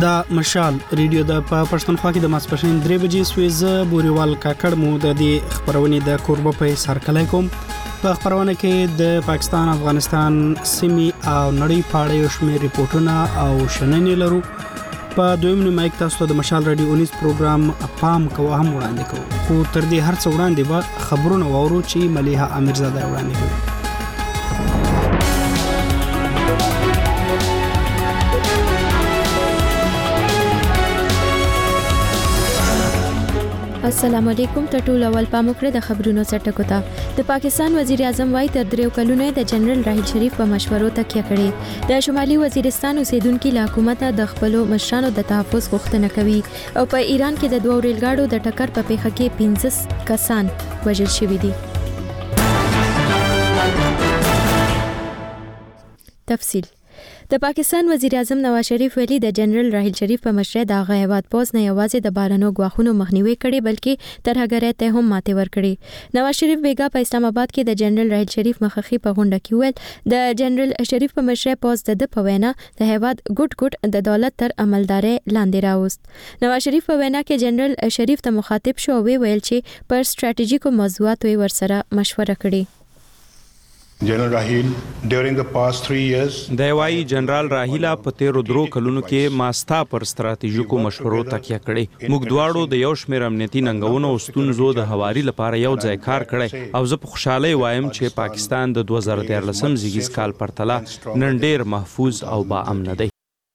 دا مشال ریډیو د پښتونخوا کې د ماسپښین 3 بجې سويزه بوريوال کاکړ مو د دې خبرونه د کوربه په سر کله کوم په خبرونه کې د پاکستان افغانستان سیمې او نړۍ په اړه یو شمېر ریپورتونه او شننې لرو په دویم نیمه کې تاسو د مشال رادیو 19 پروګرام پام کوو هم وړاندې کوو خو تر دې هر څه وړاندې به خبرونه وورو چې مليحه امیرزاده وړاندې کوي. السلام علیکم ټټول اول پاموکړه د خبرونو سرټکو ته د پاکستان وزیر اعظم وايي تر 3 کلونو د جنرال راحیل شریف په مشورو تکیه کړې د شمالي وزیرستان اوسیدونکو له حکومت د خپل مشرانو د تحفظ غوښتنه کوي او په ایران کې د 2 ریلګاډو د ټکر په پیښه کې 15 کسان وژل شوي دي. تفصیل د پاکستان وزیر اعظم نواز شریف ویلي د جنرال راحیل شریف په مشرۍ د هیواد پوز نه یوازې د بارانو غواخونو مخنیوي کړي بلکې ترهګرۍ ته هم ماته ورکړي. نواز شریف بیګا په اسلام آباد کې د جنرال راحیل شریف مخخي په غونډه کې ویل د جنرال شریف په مشرۍ پوز د په وینا د هیواد ګډ د دولت تر عملداري لاندې راوست. نواز شریف په وینا کې جنرال شریف ته مخاطب شو ویل چې پر سټریټیژیکو موضوعاتو ورسره مشوره کړي. General Rahil during the past 3 years د وايي جنرال راحیل په 13 کلونو کې ماستا پر ستراتیژیکو مشورو تکیه کړي. موږ دواړو د یو شمېر امنیتي ننګونو او ستونزو د هواري لپاره یو ځای کار کړی او زه په خوشاله وایم چې پاکستان د 2013 زیږیز کال پرتله نن ډیر محفوظ او با امن دی.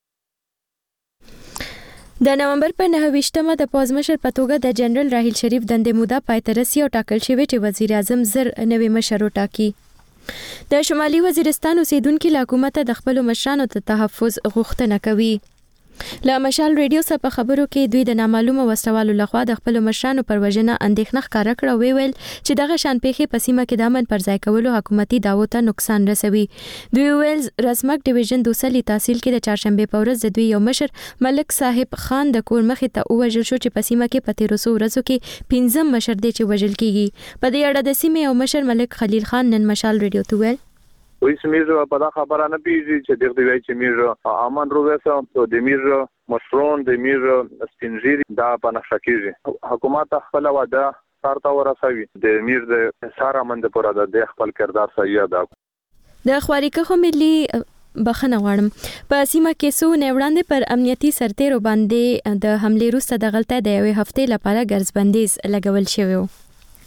د نومبر په 9 د پوزمشر په توګه د جنرال راحیل شریف دندې موده پای ته رسي او ټاکل شوی چې وزیر اعظم زر نوې مشر وټاکي. د شمالي وزیرستان اوسیدونکو له حکومت د خپل مشرانو ته تحفظ غوښتنه کوي. له مشال ریډیو سره په خبرو کې دوی د نامعلومه وسوالو لخوا د خپل مشرانو پر وژنه اندېښنه ښکاره کړه ویل چې دغه شان پیښې په سیمه کې د امن پر ځای کولو حکومتي دعوو ته نقصان رسوي. دوی ویل رسمک ډیویژن دوسلی تحصیل کې د چهارشنبه په ورځ د دوی یو مشر ملک صاحب خان د کور مخې ته وژل شو چې په سیمه کې په 1300 ورځو کې 15 مشر دي چې وژل کیږي. په دې اړه د سیمې یو مشر ملک خلیل خان نن مشال ریډیو ته ویل وی سمیر په دا خبره نه پیږي چې دغه دی چې میر امان روزه او د میر مشرون د میر سپینځيري دا په نقشه کېږي حکومت خپل وعده سارته ورسوي د میر د سارا مند پر د خپل کردار صحیح ادا د خواریکه ملي بخنه غواړم په سیمه کې سو نیوړاندې پر امنیتي سرتیرو باندې د حمله وروسته د غلطه د یوې هفته لپاره ګرځبندیز لګول شوی و.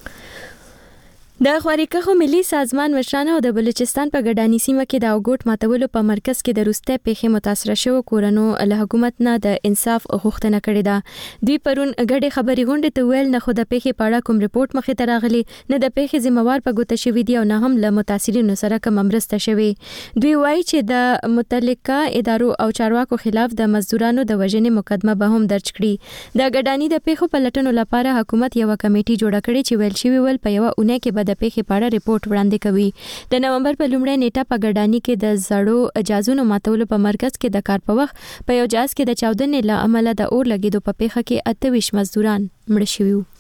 د خواریکه ملي سازمان مشرانو د بلوچستان په ګډانی سیمه کې د اوګوټ ماتولو په مرکز کې د روسته پیښې متاثر شوو کورونو له حکومت نه د انصاف غوښتنه کړې ده. دوی پرون ګډې خبري غونډې ته ویل نه خو د پیښې په اړه کوم ریپورت مخې ته راغلی نه د پیښې ذمہوار په ګوته شوی دی او نه هم له متاثرینو سره کوم مرسته شوی. دوی وایي چې د متعلقه ادارو او چارواکو خلاف د مزدورانو د وژنې مقدمه به هم درج کړي. د ګډانی د پیښو په لټنو لپاره حکومت یو کمیټي جوړه کړې چې ویل شوی ول په یو اونۍ کې به د پیښې په اړه ریپورت وړاندې کوي. د نومبر په لومړۍ نیټه په ګډانی کې د زړو اجازونو ماتولو په مرکز کې د کار په وخت په یو جاز کې د چاودنې له امله د اور لګیدو په پیښه کې 28 مزدوران مړه شوي وو.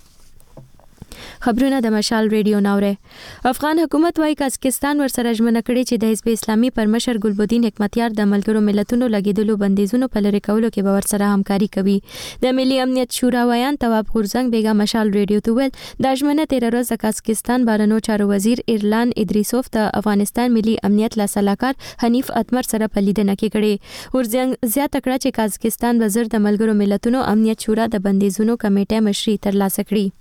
خبرونه د مشال ریډیو ناوره. افغان حکومت وايي کازاکستان ورسره ژمنه کړې چې د حزب اسلامي پر مشر ګلبدین حکمتیار د ملګرو ملتونو لګیدلو بندیزونو په لری کولو کې به ورسره همکاري کوي. د ملي امنیت شورا ویان تواب غورزنګ بیګا مشال ریډیو ته ویل د ژمنه 13 ورځ د کازاکستان بارنو چارو وزیر ایرلان ادریسوف د افغانستان ملي امنیت لا سلاکار حنیف اتمر سره په لیدنه کې کړي. غورزنګ زیاته کړه چې کازاکستان وزیر د ملګرو ملتونو امنیت شورا د بندیزونو کمیټه مشري ترلاسه کړي.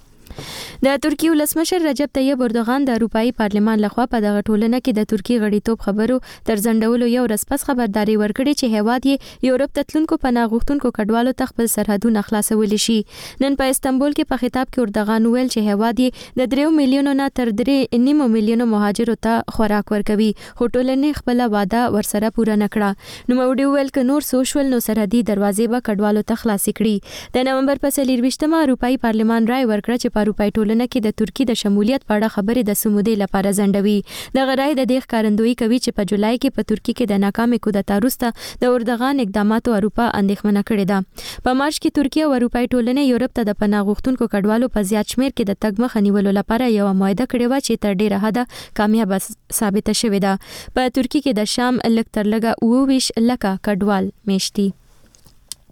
د ترکی ولسمشر رجب طیب اردوغان د اروپאי پارلمان لخوا په دغه ټولنه کې د ترکی غړیتوب خبرو تر ځنډولو یو ورځ پس خبرداري ورکړې چې هیواد یې یورپ ته تلونکو پناه غوښتونکو کډوالو ته خپل سرحدونه خلاصولی شي. نن په استنبول کې په خطاب کې اردوغان ویل چې هیواد یې د 3 میلیونو نه تر 3.5 میلیونو مهاجرو ته خوراک ورکوي خو ټولنې خپل وعده ورسره پوره نه کړه. نو موډي ویل ک نور سوشل نو سرحدي دروازې به کډوالو ته خلاص کړي. د نومبر په 24مه اروپאי پارلمان رائے ورکړه چې په اروپאי ټولنه کې د ترکی د شمولیت په اړه خبرې د سمودې لپاره ځنډوي. د غړای د دې ښکارندویي کوي چې په جولای کې په ترکی کې د ناکامې کودتا وروسته د اردوغان اقداماتو اروپا اندېښمنه کړې ده. په مارچ کې ترکیه او اروپאי ټولنه یورپ ته د پناه غوښتونکو کډوالو په زیات شمیر کې د تګ مخه نیولو لپاره یو معاهده کړې و چې تر ډیره حده کامیاب ثابت شوې ده. په ترکی کې د شام لږ تر لږه 22 لکه کډوال میشتي.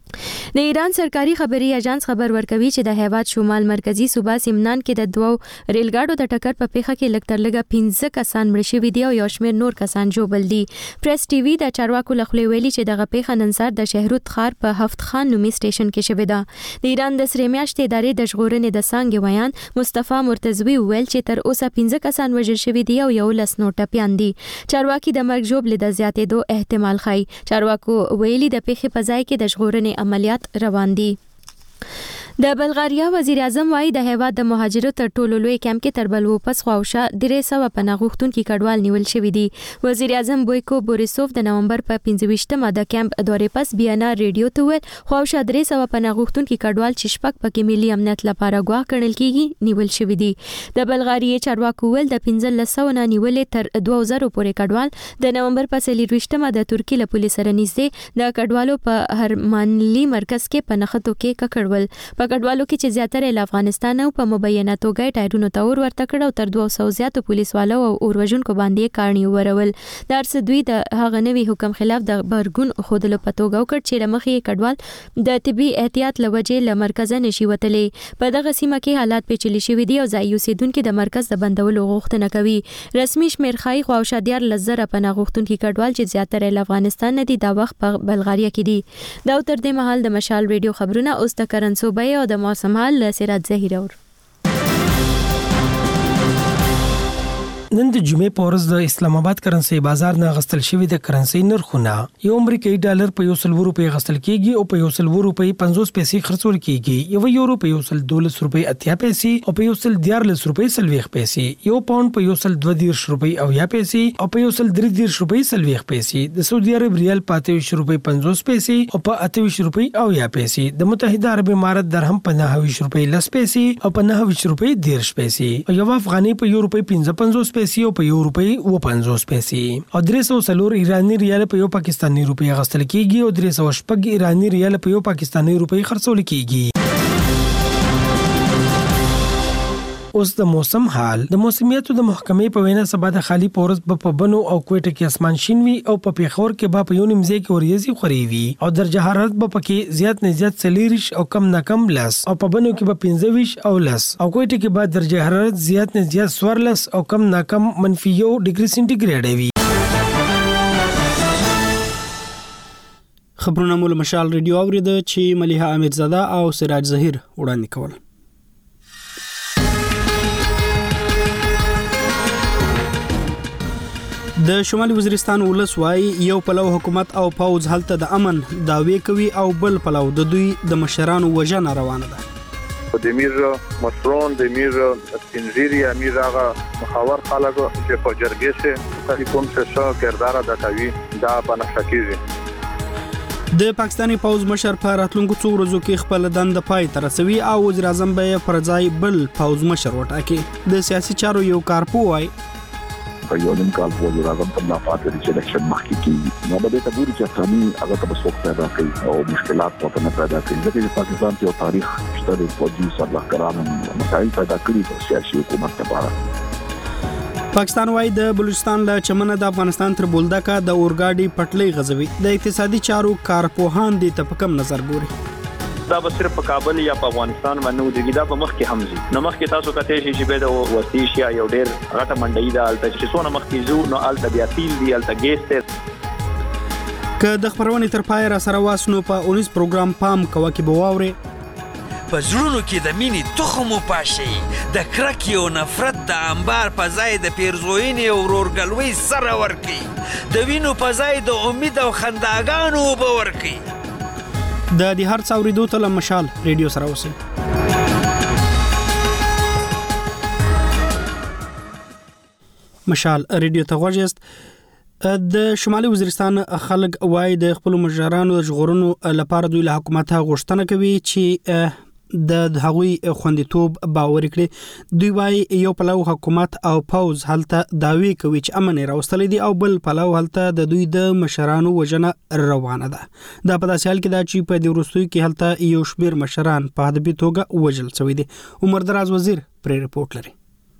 د ایران سرکاري خبري اژانس خبر ورکوي چې د هیواد شمال مرکزی صوبه سیمنان کې د دوو ریلګاډو د ټکر په پیښه کې لکټر لګه 15 کسان مړ شوي دي او یو شمېر نور کسان ژوبل دي. پریس ټي وي د چارواکو لخوا ویلي چې دغه پیښه نن سهار د شهرود ښار په هفت خان نومي سټیشن کې شوې ده. د ایران د سرې میاشتې ادارې د ژغورنې د څانګې ویان مصطفی مرتضوی ویل چې تر اوسه 15 کسان وژل شوي دي او 11 نور ټپیان دي. چارواکي د مرګ ژوبلې د زیاتېدو احتمال ښيي. چارواکو ویلي د پیښې په ځای کې د ژغورنې عملیات روان دي. د بلغاریا وزیر اعظم وايي د هیواد د مهاجرو تر ټولو لوی کیمپ کې تر بلوپس خواوشا 300 پناه غوښتونکي کډوال نیول شوي دي. وزیر اعظم بویکو بوریسوف د نومبر په 15مه د کیمپ دورې پس بیانا ریډیو ته ویل خواوشا 300 پناه غوښتونکي کډوال چې شپږ پکې ملي امنیت لپاره ګواښ ګڼل کیږي نیول شوي دي. د بلغاریې چارواکو ویل د 1500 نه نیولې تر 2000 پورې کډوال د نومبر په 23مه د ترکیې له پولیس سره نږدې د کډوالو په هرمانلی مرکز کې په نښتو کې ککړول. کډوالو کې چې زیاتره له افغانستان او په مبینه توګه ټایرونو ته ورته کړ او تر 200 زیاتو پولیسوالو او اوروژونکو باندې کارنی ورول. د ارسدوی د هغه نوي حکم خلاف د برګون خودلو په توګه وکړ چې لمخې کډوال د طبي احتیاط لوجې له مرکزه نشي وتلې. په دغه سیمه کې حالات پیچلي شوي دي او ځای اوسیدونکو د مرکز د بندولو غوښتنه کوي. رسمي شمیر خای خواوشا 14,000 پناه غوښتونکي کډوال چې زیاتره له افغانستان نه دي دا وخت په بلغاریا کې دي. دا تر دې مهال د مشال ریډیو خبرونه اوس د کرنسوبې او د موسم حال سراج زهیر اور. نن د جمعې په ورځ د اسلام آباد کرنسي بازار نه غستل شوی د کرنسي نرخونه یو امریکایي ډالر په 100 روپۍ غستل کیږي او په 100 روپۍ 50 پیسې خرڅول کیږي. یو یورو په 112 روپۍ 80 پیسې او په 114 روپۍ 40 پیسې. یو پاوند په 122 روپۍ 80 پیسې او په 133 روپۍ 40 پیسې. د سعودي عرب ریال په 28 روپۍ 50 پیسې او په 28 روپۍ 80 پیسې. د متحده عرب امارات درهم په 29 روپۍ 10 پیسې او په 29 روپۍ 10 پیسې. او یو افغاني په یو روپۍ 55 پیسې او په یو روپۍ 50 پیسې. او 304 ایرانی ریال په یو پاکستانی روپۍ غستل کیږي او 306 ایرانی ریال په یو پاکستانی روپۍ خرڅول کیږي. اوس د موسم حال. د موسمیاتو د محکمې په وینا سبا د خالی پورس په بنو او کوټه کې اسمان شین وي او په پیښور کې به په یو نیمځای کې وریځي خوري وي او درجه حرارت به پکې زیات نه زیات 40 او کم نه کم لس او په بنو کې به 15 او لس او کوټه کې به درجه حرارت زیات نه زیات 14 او کم نه کم -1 ډیګري سنټیګریډ وي. خبرونه مول مشال ریډیو اورید چې ملیحه امیرزاده او سراج زهیر وړاندې کول. د شمالي وزیرستان ولس وايي یو پلو حکومت او پوز هلته د امن داوی کوي او بل پلو د دوی د مشرانو وژنه روانه ده. د میر مشرون د میر سپینځيري امیر هغه مخاور خلک چې په جرګې سره ټلیفون سره کردار ادا کوي دا په نشکیږي. د پاکستاني پوز مشر په راتلونکو څو ورځو کې خپل دند پای ته رسوي او وزیر اعظم به پر ځای بل پوز مشر وټاکي. د سیاسي چارو یو کارپو وايي په یو نیم کال په وزیر اعظم په نافذ لري چې الیکشن مخکې کیږي نو به د تبوري چې ثاني هغه ته څوک پیدا کوي او مشکلات په نه پیدا کوي. ځکه چې پاکستان کې یو تاریخ شته د فوجي سرلښکرانو مسایل پیدا کړي د سیاسي حکومت لپاره. پاکستان وايي د بلوچستان له چمنه د افغانستان تر بولدکه د اورګاډي پټلۍ غزوي. د اقتصادي چارو کارپوهان دي ته په کم نظر ګوري. دا به صرف په کابل یا په افغانستان باندې ودرېږي دا به مخکې هم ځي. نو مخکې تاسو کته شي چې به د وسیش یا یو ډېر غټه منډۍ ده هلته چې څونه مخکې ځو نو هلته بیا تیل دي هلته ګیس دی. که د خبرونې تر پای را سره واسنو په 19 پروګرام پام کوه کې به واورې په زړونو کې د مینې تخم وپاشي د کرکې او نفرت د انبار په ځای د پیرزوینې او ورورګلوۍ سره ورکړي د وینو په ځای د امید او خنداګانو اوبه ورکړي. د دې هر څه اوریدو ته له مشال ریډیو سره اوسئ. مشال ریډیو ته غوږ یاست. د شمالي وزیرستان خلک وايي د خپل مشرانو د ژغورنو لپاره دوی له حکومت غوښتنه کوي چې د هغوی خوندیتوب باور کړي. دوی وايي یو پلو حکومت او پوز هلته داوی کوي چې امن راوستل دي او بل پلو هلته د دوی د مشرانو وژنه روانه ده. دا په داسې حال کې ده چې په دې وروستیو کې هلته یو شمېر مشران په ادبي توګه وژل شوي دي. عمر دراز وزیر پرې رپورټ لري.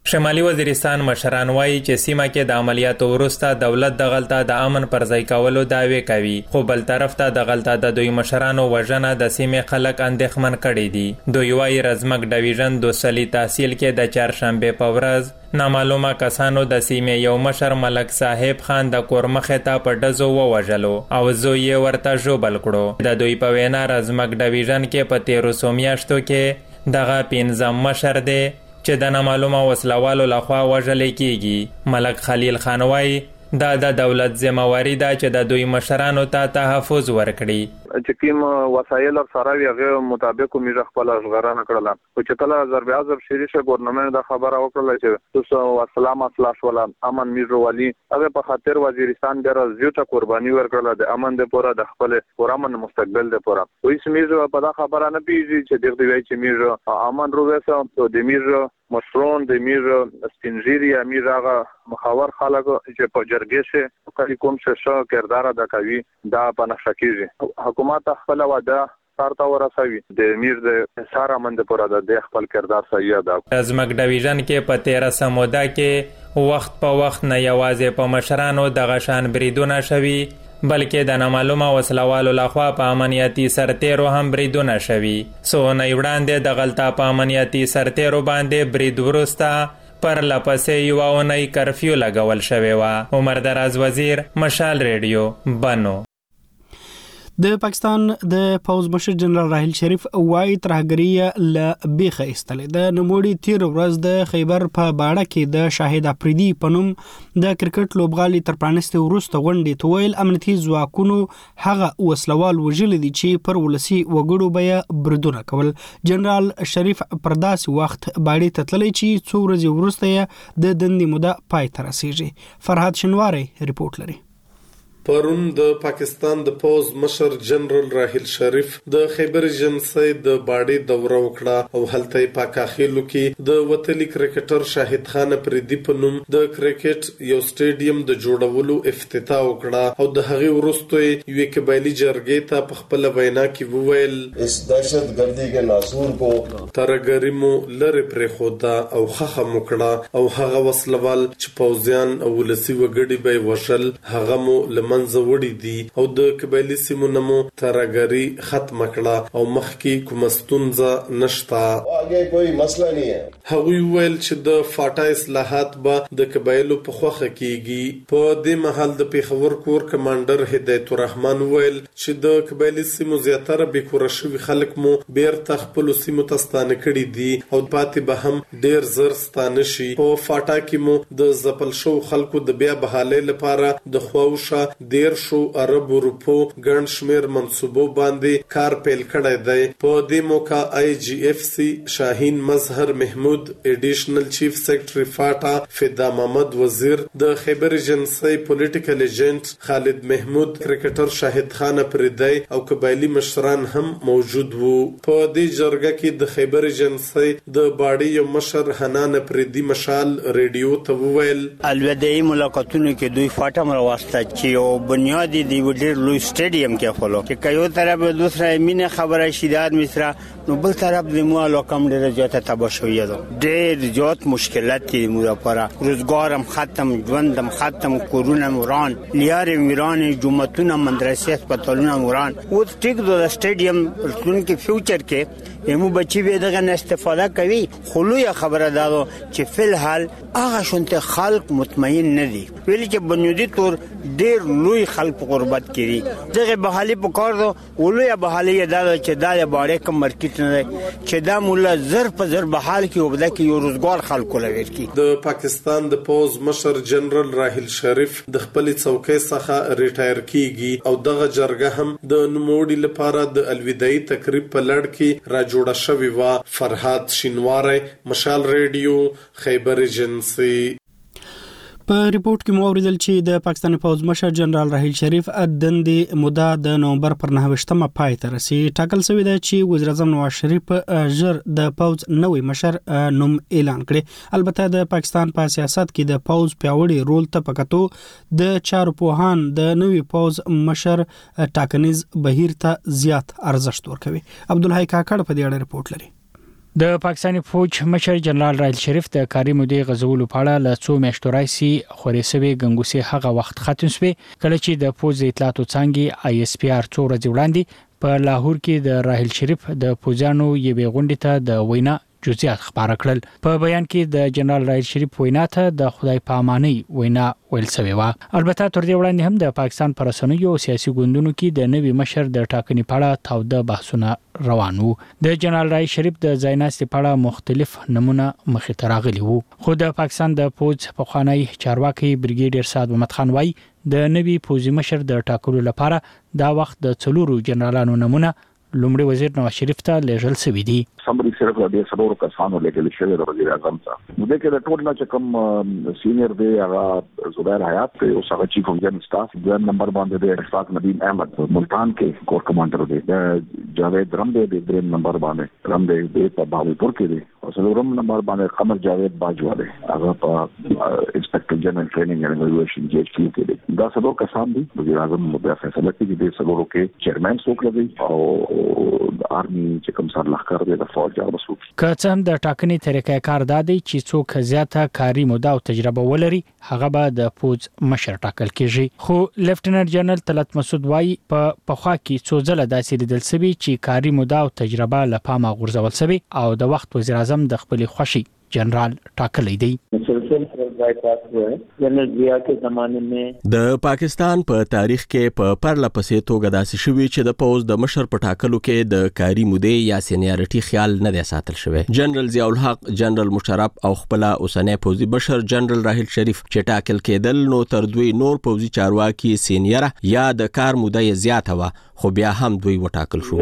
شمالي وزیرستان مشران وایي چې سیمه کې د عملیاتو وروسته دولت د غلطه د امن پر ځای کولو دعوی کوي، خو بل طرف ته د غلطه د دوی مشرانو وژنه د سیمې خلک اندېښمن کړي دي. دوی وایي رزمک ډویژن د سلی تحصیل کې د چهارشنبه په ورځ نامعلومه کسانو د سیمې یو مشر ملک صاحب خان د کور مخې ته په ډزو ووژلو او زوی یې ورته ژوبل کړو. د دوی په وینا رزمک ډویژن کې په 1300 میاشتو کې دغه 15 مشر دی چې د نامعلومه وسلوالو لخوا وژل کیږي. ملک خلیل خان وایي دا د دولت ذمہواری ده چې د دوی مشرانو ته تحفظ ورکړي. چې کوم وسایل سره هغه مطابق موږ خپل اشغارانه کړل. او چې کله ضرب اعظم شریشه ګورنمنت د خبره وکړه چې تاسو والسلام اصلاح ولا امن میرو والی هغه په خاطر وزیرستان ډیر زیاته قرباني ورکړه د امن د پوره د خپل پرامن مستقبل د پوره. وایي میرو په دا خبره نه پیږي چې دغه وی چې میرو امن روزه او د میرو مشرون د میر سپینځيري امیر هغه مخاور خلک چې په جرګې شه کلی کوم څه کردار ادا کوي دا په نشه کېږي. حکومت خپل وعده سارته ورسوي د میر د سارا مند پر د خپل کردار صحیح ادا. رزمک ډویژن کې په 13 موده کې وخت په وخت نه یوازې په مشرانو د غشان بریدونه شوي بلکې د نامعلومه وسلوالو لخوا په امنیتي سرتیرو هم بریدونه شوي. څو نه وړاندې د غلطه په امنیتي سرتیرو باندې برید وروسته پر لپسې یوه اونۍ کرفیو لګول شوې وه. عمر دراز وزیر، مشال ریډیو، بنو. د پاکستان د پوز مشر جنرال راحیل شریف وایي ترهګري له بیخه ایستلې. د نوموړي تیر ورځ د خیبر په باړه کې د شاهد افریدي په نوم د کرکټ لوبغالي تر پرانستې وروسته غونډې ته ویل امنیتي ځواکونو هغه وسلوال وژلي دي چې پر ولسي وګړو به بریدونه کول. جنرال شریف پر داسې وخت باړې ته تللی چې څو ورځې وروسته یې د دندې موده پای ته رسیږي. فرهاد شنواری ریپورت لري. پرون د پاکستان د پوز مشر جنرال راحیل شریف د خیبر ایجنسی د باډي دوره وکړه او هلته پاکاخیلو کې د وتلی کرکټر شاهد خان پردی په نوم د کرکټ یو سټیډیم د جوړولو افتتاح وکړه او د هغې وروسته یو قبایلی جرګې ته په خپل وینا کې وویل اس دهشتګردي کې ناسور کو ترګری مو لری پر خودا او خخه مکړه او هغه وسلوال چې پوزیان او ولسی وګړي به وشل هغه مو منځوړي دي او د قبایلی سیمو نمو ترګری ختم کړه او مخکې کوم ستونزه نشتا. اگے کوئی مسله نه ہے. هغوی ویل چې د فاټا اصلاحات به د قبایلو په خوخه کیږي. په دې محل د پیښور کور کمانډر هدایت الرحمن ویل چې د قبایلی سیمو زیاتره بیکوره شوي خلک مو بیرته خپل سیمو ته ستانه کړي دي او پاتې به هم ډیر زر ستانه شي. په فاټا کې مو د زپل شو خلکو د بیا بحالۍ لپاره د خواوشه 1.5 ارب روپو ګڼ شمیر منصوبو باندې کار پیل کړی دی. په دې موقع آی جی اف سی شاهین مظهر محمود، ایډیشنل چیف سیکرټری فاټا فدا محمد وزیر، د خیبر ایجنسی پولیټیکل ایجنټ خالد محمود، کرکټر شاهد خان پردی او قبایلی مشران هم موجود وو. په دې جرګه کې د خیبر ایجنسی د باډي یو مشر حنان پردی مشال ریډیو ته وویل الوداعي ملاقاتونو کې دوی فاټا مرواسته چې بنیادی دی ډیر لوی سټیډیم کې خلو چې یو طرف دوسرا مینه خبره شیدار مصر نو بل طرف د مو علاقم ډیر زیاته تباہ شوی دی. ډیر زیات مشکلات دي مو لپاره، روزګارم ختم، ژوندم ختم، کورونه وران، لیار ویران، جمعتون مدرسې هسپتالونه وران. او ټیک د سټیډیم رسون کې فیوچر کې یمو بچی به دغه استفاده کوي. خلوی خبره دا چې فل حال هغه شونته خلق مطمئن نه دي ویل چې بنیادی تور ډیر لوی خلق غربت کړي. دغه بحالي په کار دو ولوی بحالي دا چې دا باندې کوم مارکیټ نه چې دا مولا زر په زر بحال کې وبدا کې یو روزګار خلکو لور کی. د پاکستان د پوز مشر جنرال راحیل شریف د خپل څوکۍ څخه ریټایر کیږي او دغه جرګه هم د نوموړي لپاره د الوداعي تقریب په لړ کې را جوړه شوې و. فرهاد شینواری، مشال ریډیو، خیبر ایجنسی. په ریپورت کې مو اوریدل چې د پاکستان پوز مشر جنرال راحیل شریف دندې موده د نومبر پر 9 پای ته رسي. ټاکل شوی دی چې وزیر اعظم نواز شریف ژر د پوز نوې مشر نوم اعلان کړي. البته د پاکستان په سیاست کې د پوز پیاوړي رول ته پکاتو د چارو پوهان د نوې پوز مشر ټاکنیز بهیر ته زیات ارزښت ورکوي. عبدالحی کاکړ په دې اړه ریپورت لري. د پاکستاني فوج مشر جنرال راحیل شریف د کاري مودې غزولو په اړه له څو میاشتو راځي خوريسوي ګنګوسي هغه وخت ختم شوه کله چې د فوج اطلاعاتو څنګه ISPR څو ورځې وړاندې په لاهور کې د راحیل شریف د فوجانو یوې غونډې ته د وینا جزئیات خبره کړل. په بیان کې د جنرال راحیل شریف وینا ته د خدای پاماني وینا ویل شوی و. البته تر دې وړاندې هم د پاکستان پر رسنیو او سیاسي ګوندونو کې د نوي مشر د ټاکنې په اړه تاوده بحثونه روان وو. د جنرال راحیل شریف د ځایناستي په اړه مختلف نمونه مخې ته راغلي وو. خو د پاکستان د فوج پخوانی چارواکي بریګیډیر سعد محمد خان وایي د نوي فوجي مشر د ټاکلو لپاره دا وخت د څلورو جنرالانو نمونه لومړي وزیر نواز شریف ته لیږل شوی دی. سمري صرف د څلورو کسانو لیږل شوی د وزیر اعظم ته. نو د کې د ټول نه چې کوم سینیئر دی هغه زبیر حیات دی او هغه چیف اف جنرال سټاف دویم نمبر باندې دی اشفاق ندیم احمد ملتان کې کور کمانډر دی. د جاوید رم دی دریم نمبر باندې رم دی په باوپور کې دی او څلورم نمبر باندې قمر جاوید باجوا دی هغه په انسپکټر جنرال ټریننګ اینڈ ایوالویشن JQ کې دی. دا څلور کسان دي وزیر اعظم مبارک فیصله کوي چې څلورو کې چیرمن څوک لګي او آرمي چې کوم سر لخر دی د فوج هغه مسؤل. که څه هم د ټاکنې طریقې کار دادی چې څوک زیاته کاري موده او تجربه ولري هغه به د فوج مشر ټاکل کیږي. خو لیفټننټ جنرال طلعت مسعود وایي په پخوا کې څو ځله داسې لیدل شوی چې کاري موده او تجربه له پامه غورځول شوی او د وخت وزیر اعظم د خپل خوشي جنرال ټاکلی دی. د پاکستان په تاریخ کې په پرله پسې توګه داسې شوی چې د پوز د مشر په ټاکلو کې د کاري مودې یا سینیارټي خیال نه دی ساتل شوی. جنرال ضیاء الحق، جنرال مشرف او خپل اوسنی پوزي مشر جنرال راحیل شریف چې ټاکل کېدل نو تر دوی نور پوزي چارواکي سینیره یا د کار موده زیاته و خو بیا هم دوی وټاکل شو.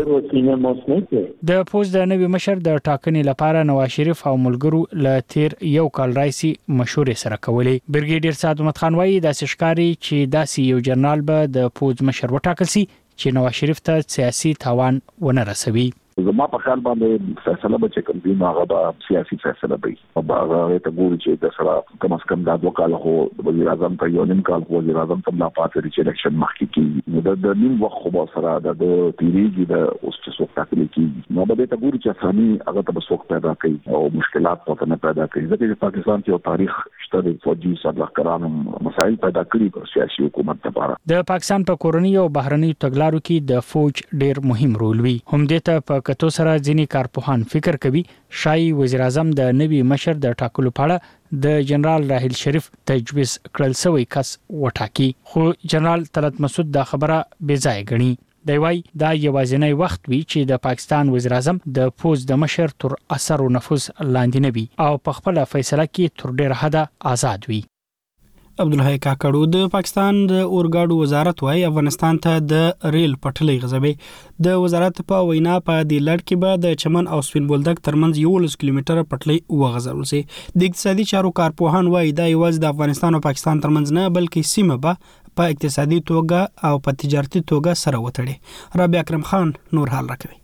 د فوج د نوي مشر د ټاکنې لپاره نواز شریف او ملګرو ل تیر یو کال راځي مشورې سره کولې. بریګیډیر سعد محمد خان وایي د سشکاري چې داسې یو جنرال به د فوج مشر وټاکل سي چې نواز شریف ته سیاسي تاوان ونه رسوي. زما په خیال باندې فیصله به چې کوم دی هغه به سیاسي فیصله وي او هغه ته ګوري چې د سره کم از کم د 2 کال هو وزیر اعظم ته یو نیم کال وزیر اعظم ته لا پاتې چې الیکشن مخکې کیږي د نیم وخت خو سره د تیریږي د اوس چې څوک ټاکل کیږي نو به ته ګوري چې اساني هغه ته څوک پیدا کوي او مشکلات په نه پیدا کوي ځکه چې پاکستان کې یو تاریخ شته د فوجي سرلښکرانو مسایل پیدا کړي په سیاسي حکومت لپاره. د پاکستان په کورنۍ او بهرنۍ تګلارو کې د فوج ډیر مهم رول وي. هم د ته په کتو سره ځینې کارپوهان فکر کوي شای وزیر اعظم د نوي مشر د ټاکلو په اړه د جنرال راحیل شریف تجویز کړل شوی کس وټاکي. خو جنرال طلعت مسعود دا خبره بې ځای ګڼي. دی وايي دا یوازینی وخت وي چې د پاکستان وزیر اعظم د فوج د مشر تر اثر او نفوذ لاندې نه وي او په خپل فیصله کې تر ډیر حد آزاد وي. عبدالحی کاکړو د پاکستان د اورګاډو وزارت وايي افغانستان ته د ریل پټلۍ غځوي. د وزارت په وینا په دې لړ کې به د چمن او سپین بولدک ترمنځ 11 کیلومتره پټلۍ وغځول شي. د اقتصادي چارو کارپوهان وايي دا یوازې د افغانستان او پاکستان ترمنځ نه بلکې سیمه به په اقتصادي توګه او په تجارتي توګه سره وتړي. رابعه اکرم خان نور حال راکوي.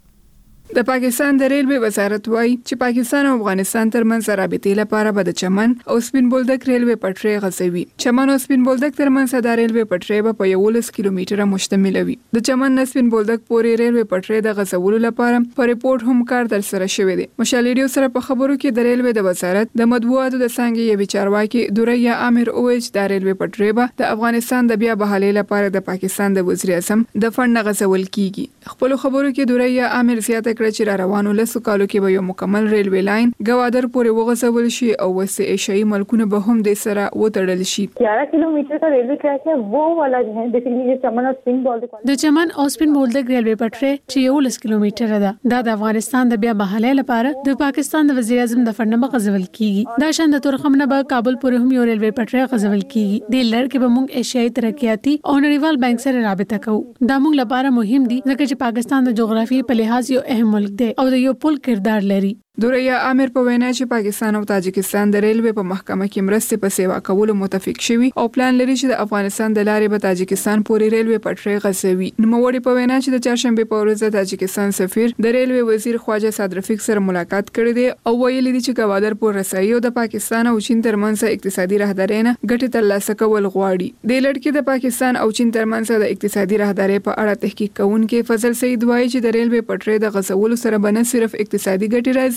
د پاکستان د ریلوے وزارت وایي چې پاکستان او افغانستان ترمنځ رابطې لپاره به د چمن او سپین بولدک ریلوے پټلۍ غځوي. چمن او سپین بولدک ترمنځ د ریلوے پټلۍ به په 11 کیلومتره مشتمل وي. د چمن نه سپین بولدک پورې ریلوے پټلۍ د غځولو لپاره په ریپورت هم کار تر سره شوی دی. مشالریو سره په خبرو کې د ریلوے د وزارت د مطبوعاتو د څنګه یوي چارواکي دوریا عامر اوج د ریلوے پټلۍ به د افغانستان د بیا بحالۍ لپاره د پاکستان د وزیر اعظم د فند غځول کیږي. خپل خبرو کې دوریا عامر زیاته چې را روانو لسو کالو کې به یو مکمل ریلوے لاین ګوادر پورې وغځول شي او وسط ایشیائی ملکونه به هم د سره وتړل شي. 11 کیلومتر کا ریلوے ټریک ہے وہ والا جو ہے بیسیکلی چمن او سپین بولدک د چمن او سپین بولدک ریلوے پټلۍ چې 11 کیلومتر ده د افغانستان د بیا بحالۍ لپاره د پاکستان د وزیر اعظم د فند غځول کیږي. دا شان د تورخم نه به کابل پورې هم یو ریلوے پټلۍ غځول کیږي. د لړ کې به موږ ایشیائی ترقیاتي او نړیوال بانک سره رابطه کوو. دا موږ لپاره مهم دي ځکه چې پاکستان د جغرافیې په لحاظ یو اهم ملک دی او د یو پل کردار لري. دوریا عامر په وینا چې پاکستان او تاجکستان د ریلوے په محکمه کې مرستې په سیوا کولو متفق شوي او پلان لري چې د افغانستان د لارې به تاجکستان پورې ریلوے پټلۍ غځوي. نوموړي په وینا چې د چهارشنبه په ورځ د تاجکستان سفیر د ریلوے وزیر خواجه صاد رفیق سره ملاقات کړې ده او ویلي دي چې ګوادر پور رسایي او د پاکستان او چین ترمنځ اقتصادي راهداري نه ګټه ترلاسه کول غواړي. د لړ کې د پاکستان او چین ترمنځ د اقتصادي راهداري په اړه تحقیق کوونکي فضل سعید وایي چې د ریلوے پټلۍ د غځولو سره به نه صرف اقتصادي ګټې راځي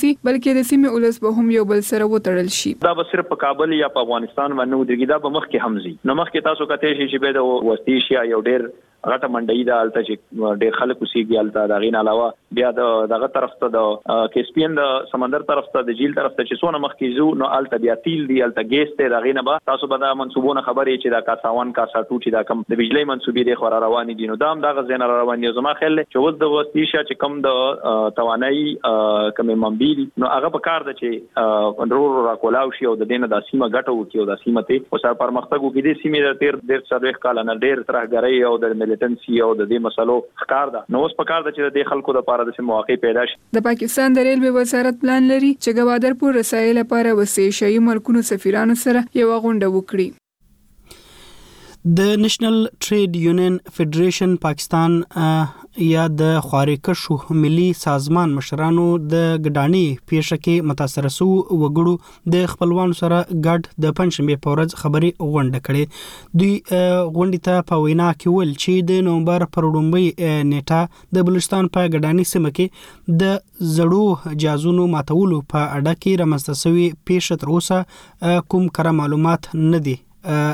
نسی بلکې د سیمې ولس به هم یو بل سره وتړل شي. دا به صرف په کابل یا په افغانستان باندې ودرېږي، دا به مخکې هم ځي. نو مخکې تاسو کته شي چې به د وسطي ایشیا یو ډېر غټه منډي دا الته چې ډېر خلک اوسېږي الته دا غین علاوه بیا دغه طرف ته د کیسپین د سمندر طرف ته د جیل طرف ته چې څونه مخکې زو نو الته بیا تیل دی الته ګیس ته دا غینه به تاسو به دا منسوبونه خبرې چې دا کاساوان کاساټو چې دا کم د بجلی منسوبې د خور روان دي نو دا هم دغه زین روان دي. زما خیال چې اوس د وسطي ایشیا چې کم د توانایي کم منبیل نو هغه په کار ده چې ضرور راکولاو شي او د دینه د سیمه ګټو کې او د سیمه ته او سره پرمختګ وکړي د سیمه د ډېر څلوي کال نه ډېر ترهګري او د ملیټنسي او د دې مسلو ښکار ده. نو اوس په کار ده چې د خلکو د لپاره د مواقع پیدا شي. د پاکستان د ریلوے وزارت پلان لري چې ګوادرپور رسایل لپاره وسیع شي ملکونو سفیرانو سره یو غونډه وکړي. د نېشنل ټریډ یونین فدریشن پاکستان یا د خوارکشو ملي سازمان مشرانو د ګډانی پیښه کې متاثر سو وګړو د خپلوانو سره ګډ د پنځمې په ورځ خبري غونډه کړې. دوی غونډې ته په وینا کې ول چې د نومبر پر وړاندې نیټه د بلوچستان په ګډانی سیمه کې د زړو جازونو ماتولو په اړه کې رامنځته شوی پیښه تر اوسه کوم کره معلومات نه دي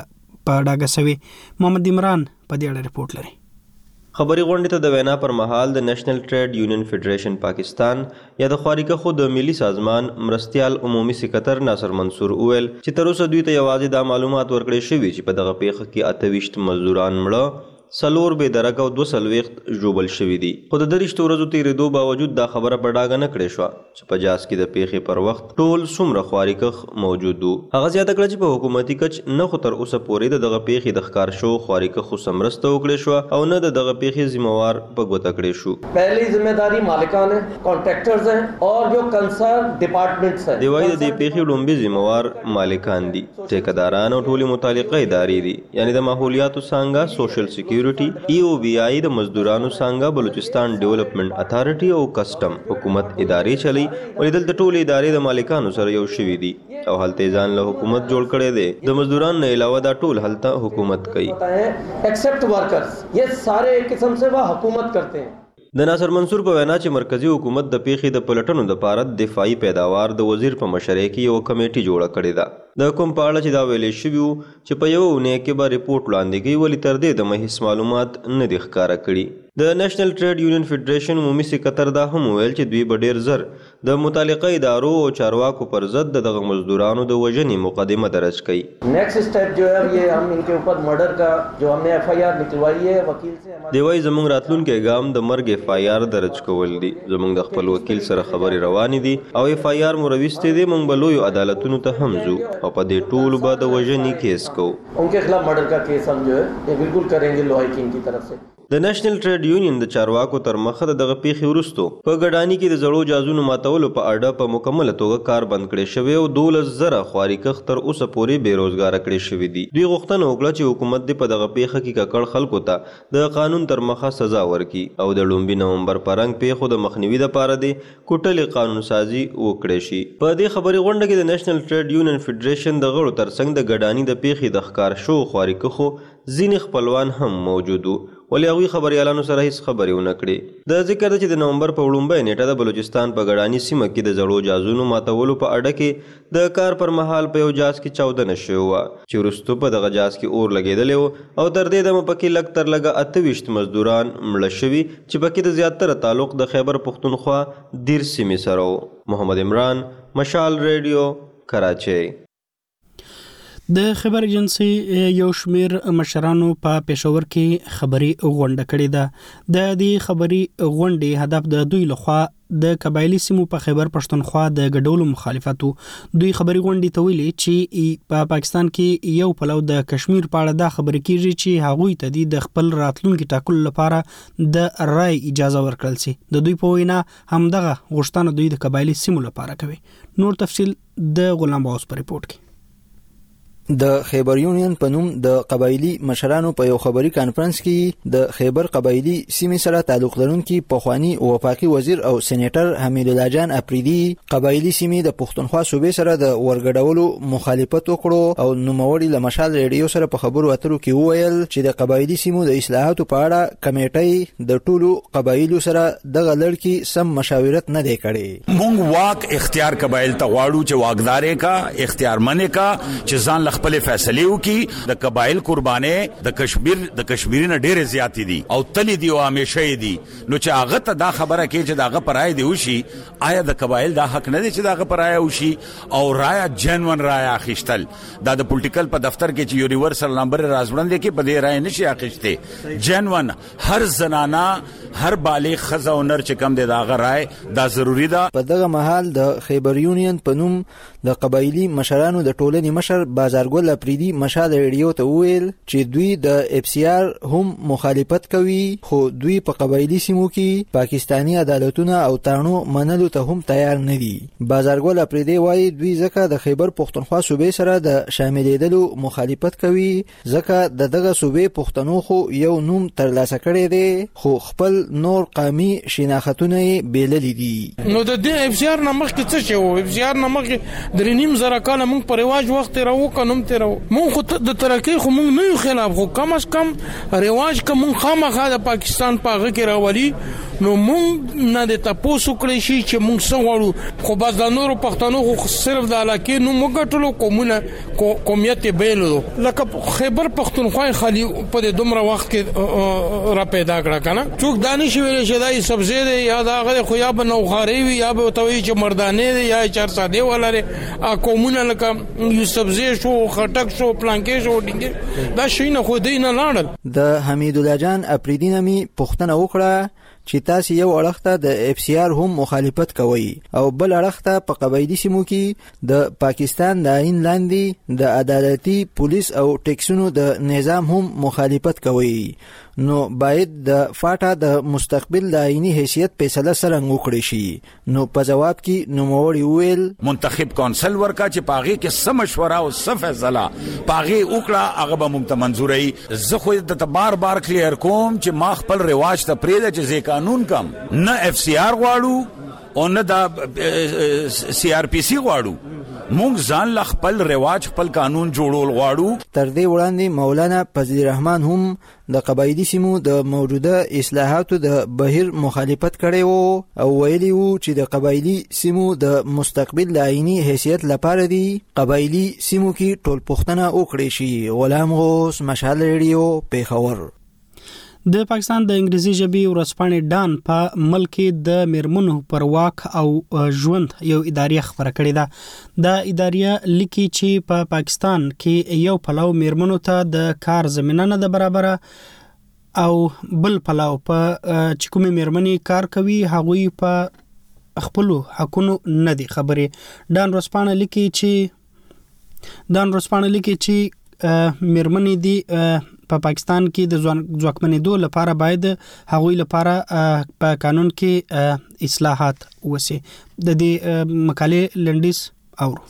په ډاګه شوی. محمد عمران په دې اړه ریپورت لري. خبري غونډې ته د وینا پر مهال د نېشنل ټریډ یونین فدریشن پاکستان یا د خوارکخو د ملي سازمان مرستيال عمومي سکرټر ناصر منصور وویل چې تر اوسه دوی ته یوازې دا معلومات ورکړي شوي چې په دغه پیښه کې 28 مزدوران مړه سلور به درک او 2 جوبل شوی دي. خو د درشتو ورځو تیرېدو باوجود دا خبره په ډاګه نه کړې شو چې په جاز کې د پیښې پر وخت ټول څومره خوارکخ موجود وو. هغه زیاته کړه چې په حکومتي کچ نه خو تر اوسه پورې دغه پیښې د ښکار شو خوارکخو سمرسته وکړې شو او نه دغه پیښې ذمہوار په ګوته کړې شو. پہلی ذمہ داری مالکان ہیں، کانٹریکٹرز ہیں اور جو کنسرن ڈپارٹمنٹس ہیں. دی وایي د دې پیښې لومبي ذمہوار مالکان دي، ټیکداران او ټولي متعلقه ادارې دي، یعنی د ماحولیاتو څنګه سوشل سکیورټي EOBI د مزدورانو څنګه بلوچستان ډیولپمنٹ اتھارټي او کسٹم حکومت ادارې چلی ولې دلته ټول ادارې د مالکانو سره یو شوي دي او هلته ځان له حکومت جوړ کړي دي. د مزدورانو نه علاوه دا ټول هلته حکومت کوي. ایکسپٹ ورکرز یہ سارے ایک قسم سے وہ حکومت کرتے ہیں. د ناصر منصور په وینا چې مرکزی حکومت د پیښې د پلټنو د لپاره دفاعي پیداوار د وزیر په مشرۍ کې یو کمیټي جوړه کړې ده. د کوم په اړه چې دا ویلې شوي وو چې په یو اونۍ کې به ریپورت وړاندې کوي ولې تر دې د هیڅ معلومات نه دي ښکاره کړي. د نېشنل ټریډ یونین فدریشن عمومي سکرټر دا هم ویل چې دوی به ډېر زر د متعلقه ادارو او چارواکو پر ضد دغه مزدورانو د وژنې مقدمه درج کړي. نیکسٹ سٹیپ جو ہے یہ ہم ان کے اوپر مرڈر کا جو ہم نے FIR نکلوائی ہے وکیل سے دی وايي زموږ راتلونکي ګام د مرګ FIR درج کول دي. زموږ د خپل وکیل سره خبرې روانې دي او FIR مو راوستې دي. موږ به لویو عدالتونو ته هم ځو او په دې ټولو به د وژنې کیس کوو. ان کے خلاف مرڈر کا کیس ہم جو ہے یہ بالکل کریں گے لوہائی کینگ کی طرف سے. د نېشنل ټریډ یونین د چارواکو تر مخه دغه پیښې وروسته په ګډانی کې د زړو جازونو ماتولو په اړه په مکمل توګه کار بند کړی شوی او 12,000 خوارکخ تر اوسه پورې بیروزګار کړي شوی دي. دوی غوښتنه وکړه چې حکومت دې په دغه پیښه کې ککړ خلکو ته د قانون تر مخه سزا ورکړي او د لومبي نومبر پرنګ پیښو د مخنیوي لپاره د کوټلې قانون سازي وکړي شي. په دې خبري غونډه کې د نېشنل ټریډ یونین فدریشن د غړو ترڅنګ د ګډانی د پیښې د ښکار شو خوارکخو ځینې خپلوان هم موجود وو ولې هغوی خبریالانو سره هیڅ خبرې ونه کړې. د ذکر ده چې د نومبر په وړومبۍ نیټه د بلوچستان په ګډانی سیمه کې د زړو جازونو ماتولو په اړه کې د کار پر مهال په یو جاز کې 14 شوی وه چې وروستو په دغه جاز کې اور لګېدلی و او تر دې دمه پکې لږ تر لږه 28 مزدوران مړه شوي چې پکې د زیاتره تعلق د خیبر پښتونخوا دیر سیمې سره و. محمد عمران، مشال ریډیو، کراچۍ. د خبر ایجنسی یو شمیر مشرانو په پېښور کې خبري غونډه کړې ده. د دې خبري غونډې هدف د دوی لخوا د قبایلی سیمو په خیبر پښتونخوا د ګډولو مخالفتو. دوی خبري غونډې ته ویلي چې په پاکستان کې یو پلو د کشمیر په اړه دا خبرې کیږي چې هغوی ته د خپل راتلونکي ټاکلو لپاره د رای اجازه ورکړل شي. د دوی په وینا همدغه غوښتنه دوی د قبایلی سیمو لپاره کوي. نور تفصیل د غلام باوس په ریپورت کې. د خیبر یونین په نوم د قبایلی مشرانو په یو خبري کانفرنس کې د خیبر قبایلی سیمې سره تعلق لرونکي پخوانی وفاقي وزیر او سېنیټر حمید الله جان اپریدي قبایلی سیمې د پښتونخوا صوبې سره د ورګډولو مخالفت وکړو او نوموړي له مشال ریډیو سره په خبرو اترو کې وویل چې د قبایلی سیمو د اصلاحاتو په اړه کمیټې د ټولو قبایلو سره دغه لړ سم مشاورت نه دی کړی. مونږ واک اختیار قبایل ته غواړو چې واکدارې کا اختیار منې کا چې ځان خپل فیصله وکي. د قبایل قربانې د کشمیر نه ډېر زیات دي او تل دي او همیشه دي. نو چې هغه ته دا خبره کې چې داغه پرای دی وشي آیا د قبایل دا حق نه دی چې داغه پرای وشي او رایا جنون رایا اخیستل دا د پولیټیکل په دفتر کې چې یونیورسل نمبر رازوړاندې کې په دې رای نشي اخیسته. جنون هر زنانا هر بالغ خزه او نر چې کم دی داغه رای دا ضروری ده. په دغه مهال د خیبر یونین په نوم د قبایلی مشرانو د ټولنې مشر بازارګل اپریدي مشال ریډیو ته ویل چې دوی د اف سی آر هم مخالفت کوي خو دوی په قبایلی سیمو کې پاکستانی عدالتونه او تانو منلو ته هم تیار نه دي. بازارګل اپریدي وایي دوی ځکه د خیبر پښتونخوا صوبې سره د شاملېدلو مخالفت کوي ځکه دغه صوبې پښتنو خو یو نوم ترلاسه کړی دی خو خپل نور قومي شناختونه بیللي دي. نو د دې اف سی آر نمخ کې څه شو؟ اف سی آر نمخ درې نیم زره کاله موږ په رواج وخت راو قانون ته راو موږ خو د ترقی خو موږ نه یو خلاف خو کم از کم رواج کوم خامخا د پاکستان پاغه کې راولي نو موږ نه د تاسو کړی شي چې موږ څه غواړو خو باز د نورو پښتنو خو صرف د علاقې نو موږ ټولو قومونه قومیت بیلو لکه خیبر پښتونخوا خالي په دومره وخت کې را پیدا کړه کنه څوک دانش ویل شي دای سبزی دی یا دا غره خو یا بنو خاري وي یا به توي چې مردانه دی یا 400 دی ولاره قومونه لکه یو سبزی شو خټک شو پلانکې شو ډینګ دا شي نه خو دینه لاړل. د حمید الله جان اپریدي نامي پښتنه وکړه چې تاسو یو اړخ ته د اف سی آر هم مخالفت کوي او بل اړخ ته په قبایلی سیمو کې د پاکستان د عین لاندې د عدالتي پولیس او ټیکسونو د نظام هم مخالفت کوي. نو باید د فاټا د مستقبل د عیني حیثیت فیصله څنګه وکړي شي. نو په جواب کې نوموړي ویل منتخب کونسل ورکا چې پاغي کې سم مشوره او سم فیصله پاغي وکړه هغه به ممت منزوري. زه خو د بار کلیر کوم چې ما خپل رواج ته پرېږده چې قانون کم نه اف سی آر غواړو او نه د سی آر پی سی غواړو مونږ ځان ل خپل رواج خپل قانون جوړول غواړو. تر دې وړاندې مولانا فضل الرحمن هم د قبایلی سیمو د موجوده اصلاحاتو د بهیر مخالفت کړي وو او ویلي وو چې د قبایلی سیمو د مستقبل عیني حیثیت لپاره دي قبایلی سیمو کې ټول پښتنه وکړي شي. غلام غوث مشال ریډیو پیښور. د پاکستان د انګریزي ژبې ورځپاڼې ډان په ملک د میرمنو پر واک او ژوند یو ادارې خبره کړې ده. د ادارې لیکي چې په پاکستان کې یو پلاو میرمنو ته د کار زمينه نه ده برابره او بل پلاو په چې کومې میرمنې کار کوي هغوی په خپل حقونو نه دي خبرې. ډان ورځپاڼه لیکي چې میرمنې دي په پاکستان کې د ځواکمنېدو لپاره باید هغوی لپاره په قانون کې اصلاحات وشي. د دې مقالې لنډیز اورو.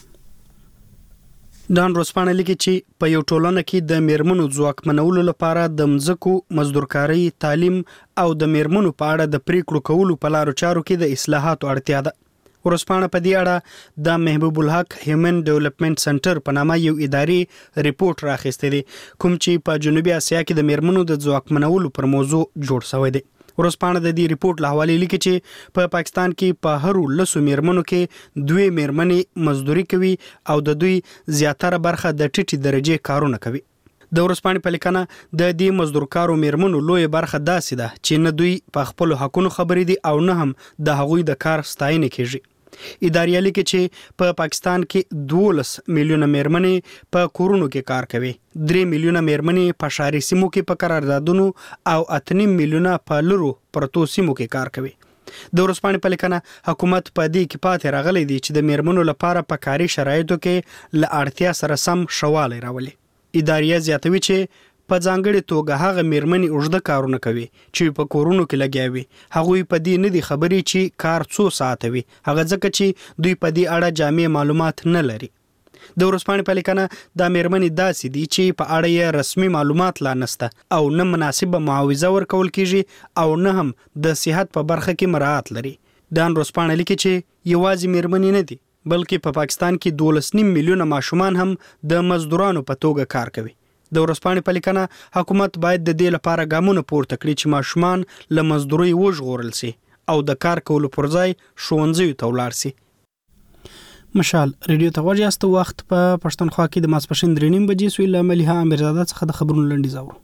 ډان روسپانه لیکي چې په یو ټولنه کې د میرمنو ځواکمنولو لپاره د مزکو مزدورکاري تعلیم او د میرمنو په اړه د پریکړو کولو په لارو چارو کې د اصلاحاتو اړتیا ده. ورسپانه په دې اړه د محبوب الحق هیومن ډیولپمنٹ سنټر په نامه یو اداري ریپورت راخسته دي کوم چې په جنوبي اسیا کې د میرمنو د ځواکمنولو پر موضوع جوړ شوی دی. ورسپانه د دې ریپورت له حواله لیکي چې په پاکستان کې په هر 10 میرمنو کې 2 میرمنې مزدوري کوي او د دوی زیاتره برخه د ټیټي درجه کارونه کوي. د ورسپانې په لیکنه د دې مزدورکارو میرمنو لوی برخه داسې ده چې نه دوی په خپل حقونو خبرې دي او نه هم د هغوی د کار ستاینه کوي. ادارې لیکي چې په پاکستان کې 12 میلیونه میرمنې په کورونو کې کار کوي. 3 میلیونه میرمنې په شهري سیمو کې په قراردادونو او 8 میلیونه په لرو پرتو سیمو کې کار کوي. د ورسپانې په لیکنه حکومت په دې کې پاتې راغلی دی چې د میرمنو لپاره په کاري شرایطو کې ل اړتیا سره سم شواله راولي. ادارې زیاتوي چې په ځانګړي توګه هغه میرمنې اوږده کارونه کوي چې په کورونو کې لګیاوي. هغوی په دې نه دي خبرې چې کار څو ساعت وي هغه ځکه چې دوی په دې اړه جامع معلومات نه لري. د ورځپاڼې په لیکنه د میرمنې داسې دي چې په اړه یې رسمي معلومات لا نشته او نه مناسبه معاوضه ورکول کیږي او نه هم د صحت په برخه کې مراعات لري. د ورځپاڼې لیکي چې یوازې میرمنې نه دي بلکې په پاکستان کې 12.5 میلیونه ماشومان هم د مزدورانو په توګه کار کوي. د ورځپاڼې په لیکنه حکومت باید د دې لپاره ګامونه پورته کړي چې ماشومان له مزدورۍ وژغورل شي او د کار کولو پر ځای ښوونځیو ته ولاړ شي. مشال ریډیو ته غوږ یاست. وخت په پښتونخوا کې د ماسپښین 3:30 بجې سوی له مليحه امیرزاده څخه د خبرونو لنډیز اورو.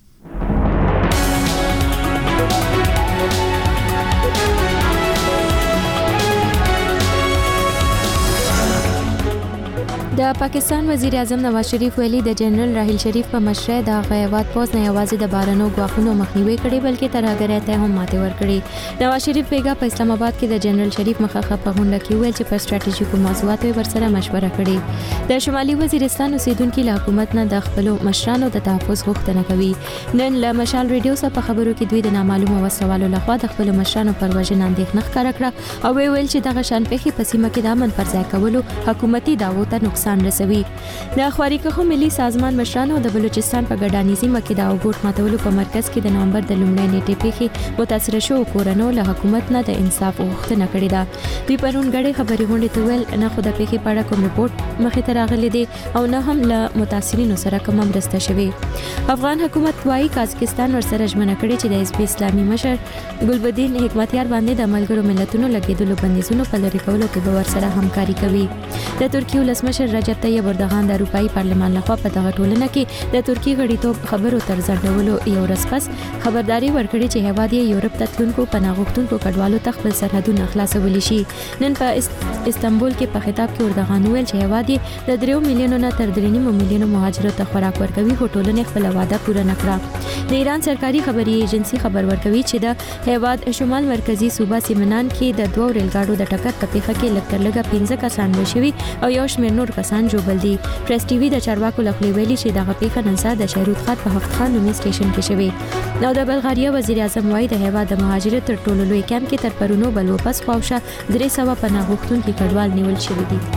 د پاکستان وزیر اعظم نواز شریف ویلي د جنرال راحیل شریف په مشرۍ د غیوات پوز نه یوازې د بارانو غواخونو مخنیوي کړي بلکې ترهګرۍ ته هم ماته ورکړي. نواز شریف بیګا په اسلام آباد کې د جنرال شریف مخه په غونډه کې ویل چې په سټریټیژیکو موضوعاتو ورسره مشوره کړي. د شمالي وزیرستان اوسیدونکو له حکومت نه د خپل مشرانو د تحفظ غوښتنه کوي. نن له مشال ریډیو سره په خبرو کې دوی د نامعلومه وسوالو لخوا د خپل مشرانو پر وژنه اندېښنه ښکاره کړه او ویل چې دغه شان پیښې په سیمه کې د امن پر ځای کولو حکومتي دعوو ته نقصان رسوي. د خواریکخو ملي سازمان مشرانو د بلوچستان په ګډانی سیمه کې د اوګوټ ماتولو په مرکز کې د نومبر د لومړۍ نیټې پیښې متاثر شو کورنو له حکومت نه د انصاف غوښتنه کړې ده. دوی پرون غړي خبري غونډې ته ویل نه خو د پیښې په اړه کوم رپورټ مخې ته راغلی دی او نه هم له متاثرینو سره کوم مرسته شوی. افغان حکومت وايي کازاخستان ورسره ژمنه کړې چې د حزب اسلامي مشر ګلبدین حکمتیار باندې د ملګرو ملتونو لګیدلو بندیزونو په لری کولو کې به ورسره همکاري کوي. د ترکیې ولسمشر رجب طیب اردوغان د اروپאי پارلمان لخوا په دغه ټولنه کې د ترکیې غړیتوب خبرو تر ځنډولو یو ورځ پس خبرداري ورکړې چې هیواد یې یورپ ته تلونکو پناه غوښتونکو کډوالو ته خپل سرحدونه خلاصولی شي. نن په استانبول کې په خطاب کې اردوغان ویل چې هیواد یې د 3 میلیونو نه تر 3 میلیونو مهاجرو ته خوراک ورکوي خو ټولنې خپل وعده پوره نه کړه. د ایران سرکاري خبري ایجنسی خبر ورکوي چې د هیواد شمال مرکزی صوبه سیمنان کې د 2 ریلګاډو د ټکر په پیښه کې لږ تر لږه 15 کسان وشوي او یو شمېر نور کسان ژوبل دي. پریس ټي وي د چارواکو لخوا ویلي چې دغه پیښه نن سهار د شهرود خط په هفت خان نومي سټیشن کې شوې. نو د بلغاریا وزیر اعظم وايي د هیواد د مهاجرت تر ټولو لوی کیمپ کې تر پرونو بل واپس خواوشه 300 پناه غوښتونکي کډوال نیول شوي دي.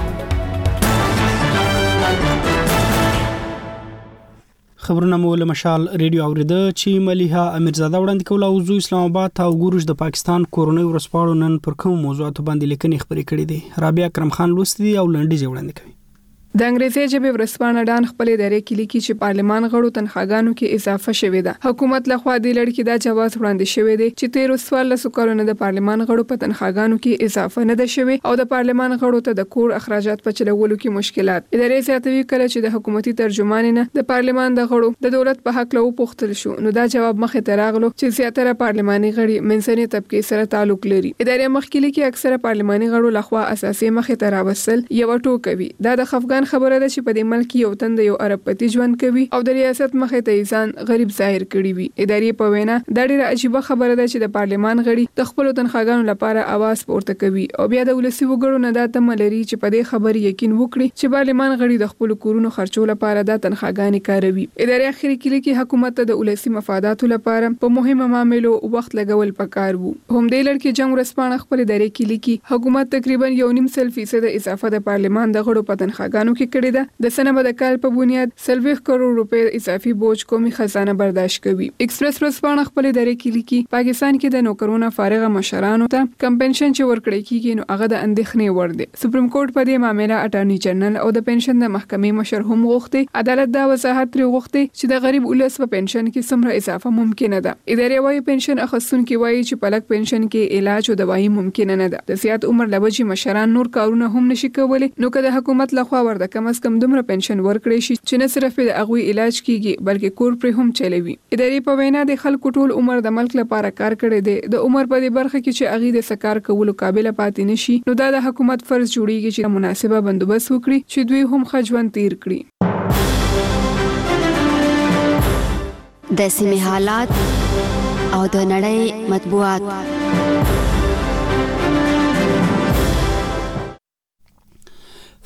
خبرونه مو له مشال ریډیو اوریده چې مليحه امیرزاده وړاندې کوله او زو اسلام آباد ته وګورج د پاکستان کورونی ورسپاړو نن پر کوم موضوعاتو باندې لیکنې خبرې کړې دي. رابعه اکرم خان لوستي او لنډیز وړاندې کوي. د انګریزي ژبې ورسپانه ډان خپل ادارې کې لیکي چې پارلمان غړو تنخواګانو کې اضافه شوې ده. حکومت لخوا د لړ کې دا جواز وړاندې شوی دی چې 13 کلونو د پارلمان غړو په تنخواګانو کې اضافه نه ده شوی او د پارلمان غړو ته د کور اخراجات په چلولو کې مشکلات. ادارې زیاتوي کله چې د حکومتي ترجمان نه د پارلمان د غړو د دولت په حق له پوښتل شو نو دا جواب مخه ته راغلو چې زیاتره پارلماني غړي منځني طبقه سره تعلق لري. ادارې مخکې کې اکثره پارلماني غړو لخوا اساسي مخه ته راوصل یو ټوکوي. دا د خفګان خبره ده چې په دې ملک یو تند یو عربپتی ژوند کوي او د ریاست مخې ته ځان غریب ظاهر کړي وي. ادارې په وینا د ډېر عجیب خبره ده چې د پارلمان غړي د خپل تنخواګانو لپاره आवाज پورته کوي او بیا د ولسی وګړو نه د تملري چې په دې خبر یقین وکړي چې پارلمان غړي د خپل کورونو خرچو لپاره د تنخواګانې کاروي. ادارې اخري کې حکومت ته د ولسی مفاداتو لپاره په مهمه معاملو وخت لګول پکار وو. هم د لړ کې جنگ رسپانه خپل ادارې کې لیکي حکومت تقریبا 1.5% اضافه د پارلمان د غړو په تنخواګانو کې کړې ده. د سنبه د کال په بنیاد 30 کروڑ روپے اضافي بوج قومي خزانه برداشت کوي. ایکسپریس ورسپانه خپل ادارې کې لیکي پاکستان کې د نوکرونو فارغه مشرانو ته کم پنشن چې ورکړی کیږي نو هغه د اندېښنې وړ دی. سپریم کورټ په دې معاملې اټارنی جنرال او د پنشن د محکمې مشر هم غوښتي عدالت دا وضاحت لري غوښتي چې د غریب ولس په پنشن کې څومره اضافه ممکن ده. ادارې وايي پنشن اخیستونکو وايي چې په لک پنشن کې علاج او دوايي ممکن نه ده. د زیات عمر لوجي مشران نور کارونه هم نشي کولای نو که د حکومت لخوا ورته کم از کم دومره پنشن ورکړي شي چې نه صرف د اغوي علاج کیږي بلکې کور پر هم چلوي. ادارې په وینا د خلکو ټول عمر د ملک لپاره کار کړي دي. د عمر په دې برخه کې چې اغي د سکار کولو قابل پاتې نشي نو دا د حکومت فرض جوړیږي چې مناسبه بندوبست وکړي چې دوی هم خجوان تیر کړي. د سیمې حالات او د نړۍ مطبوعات.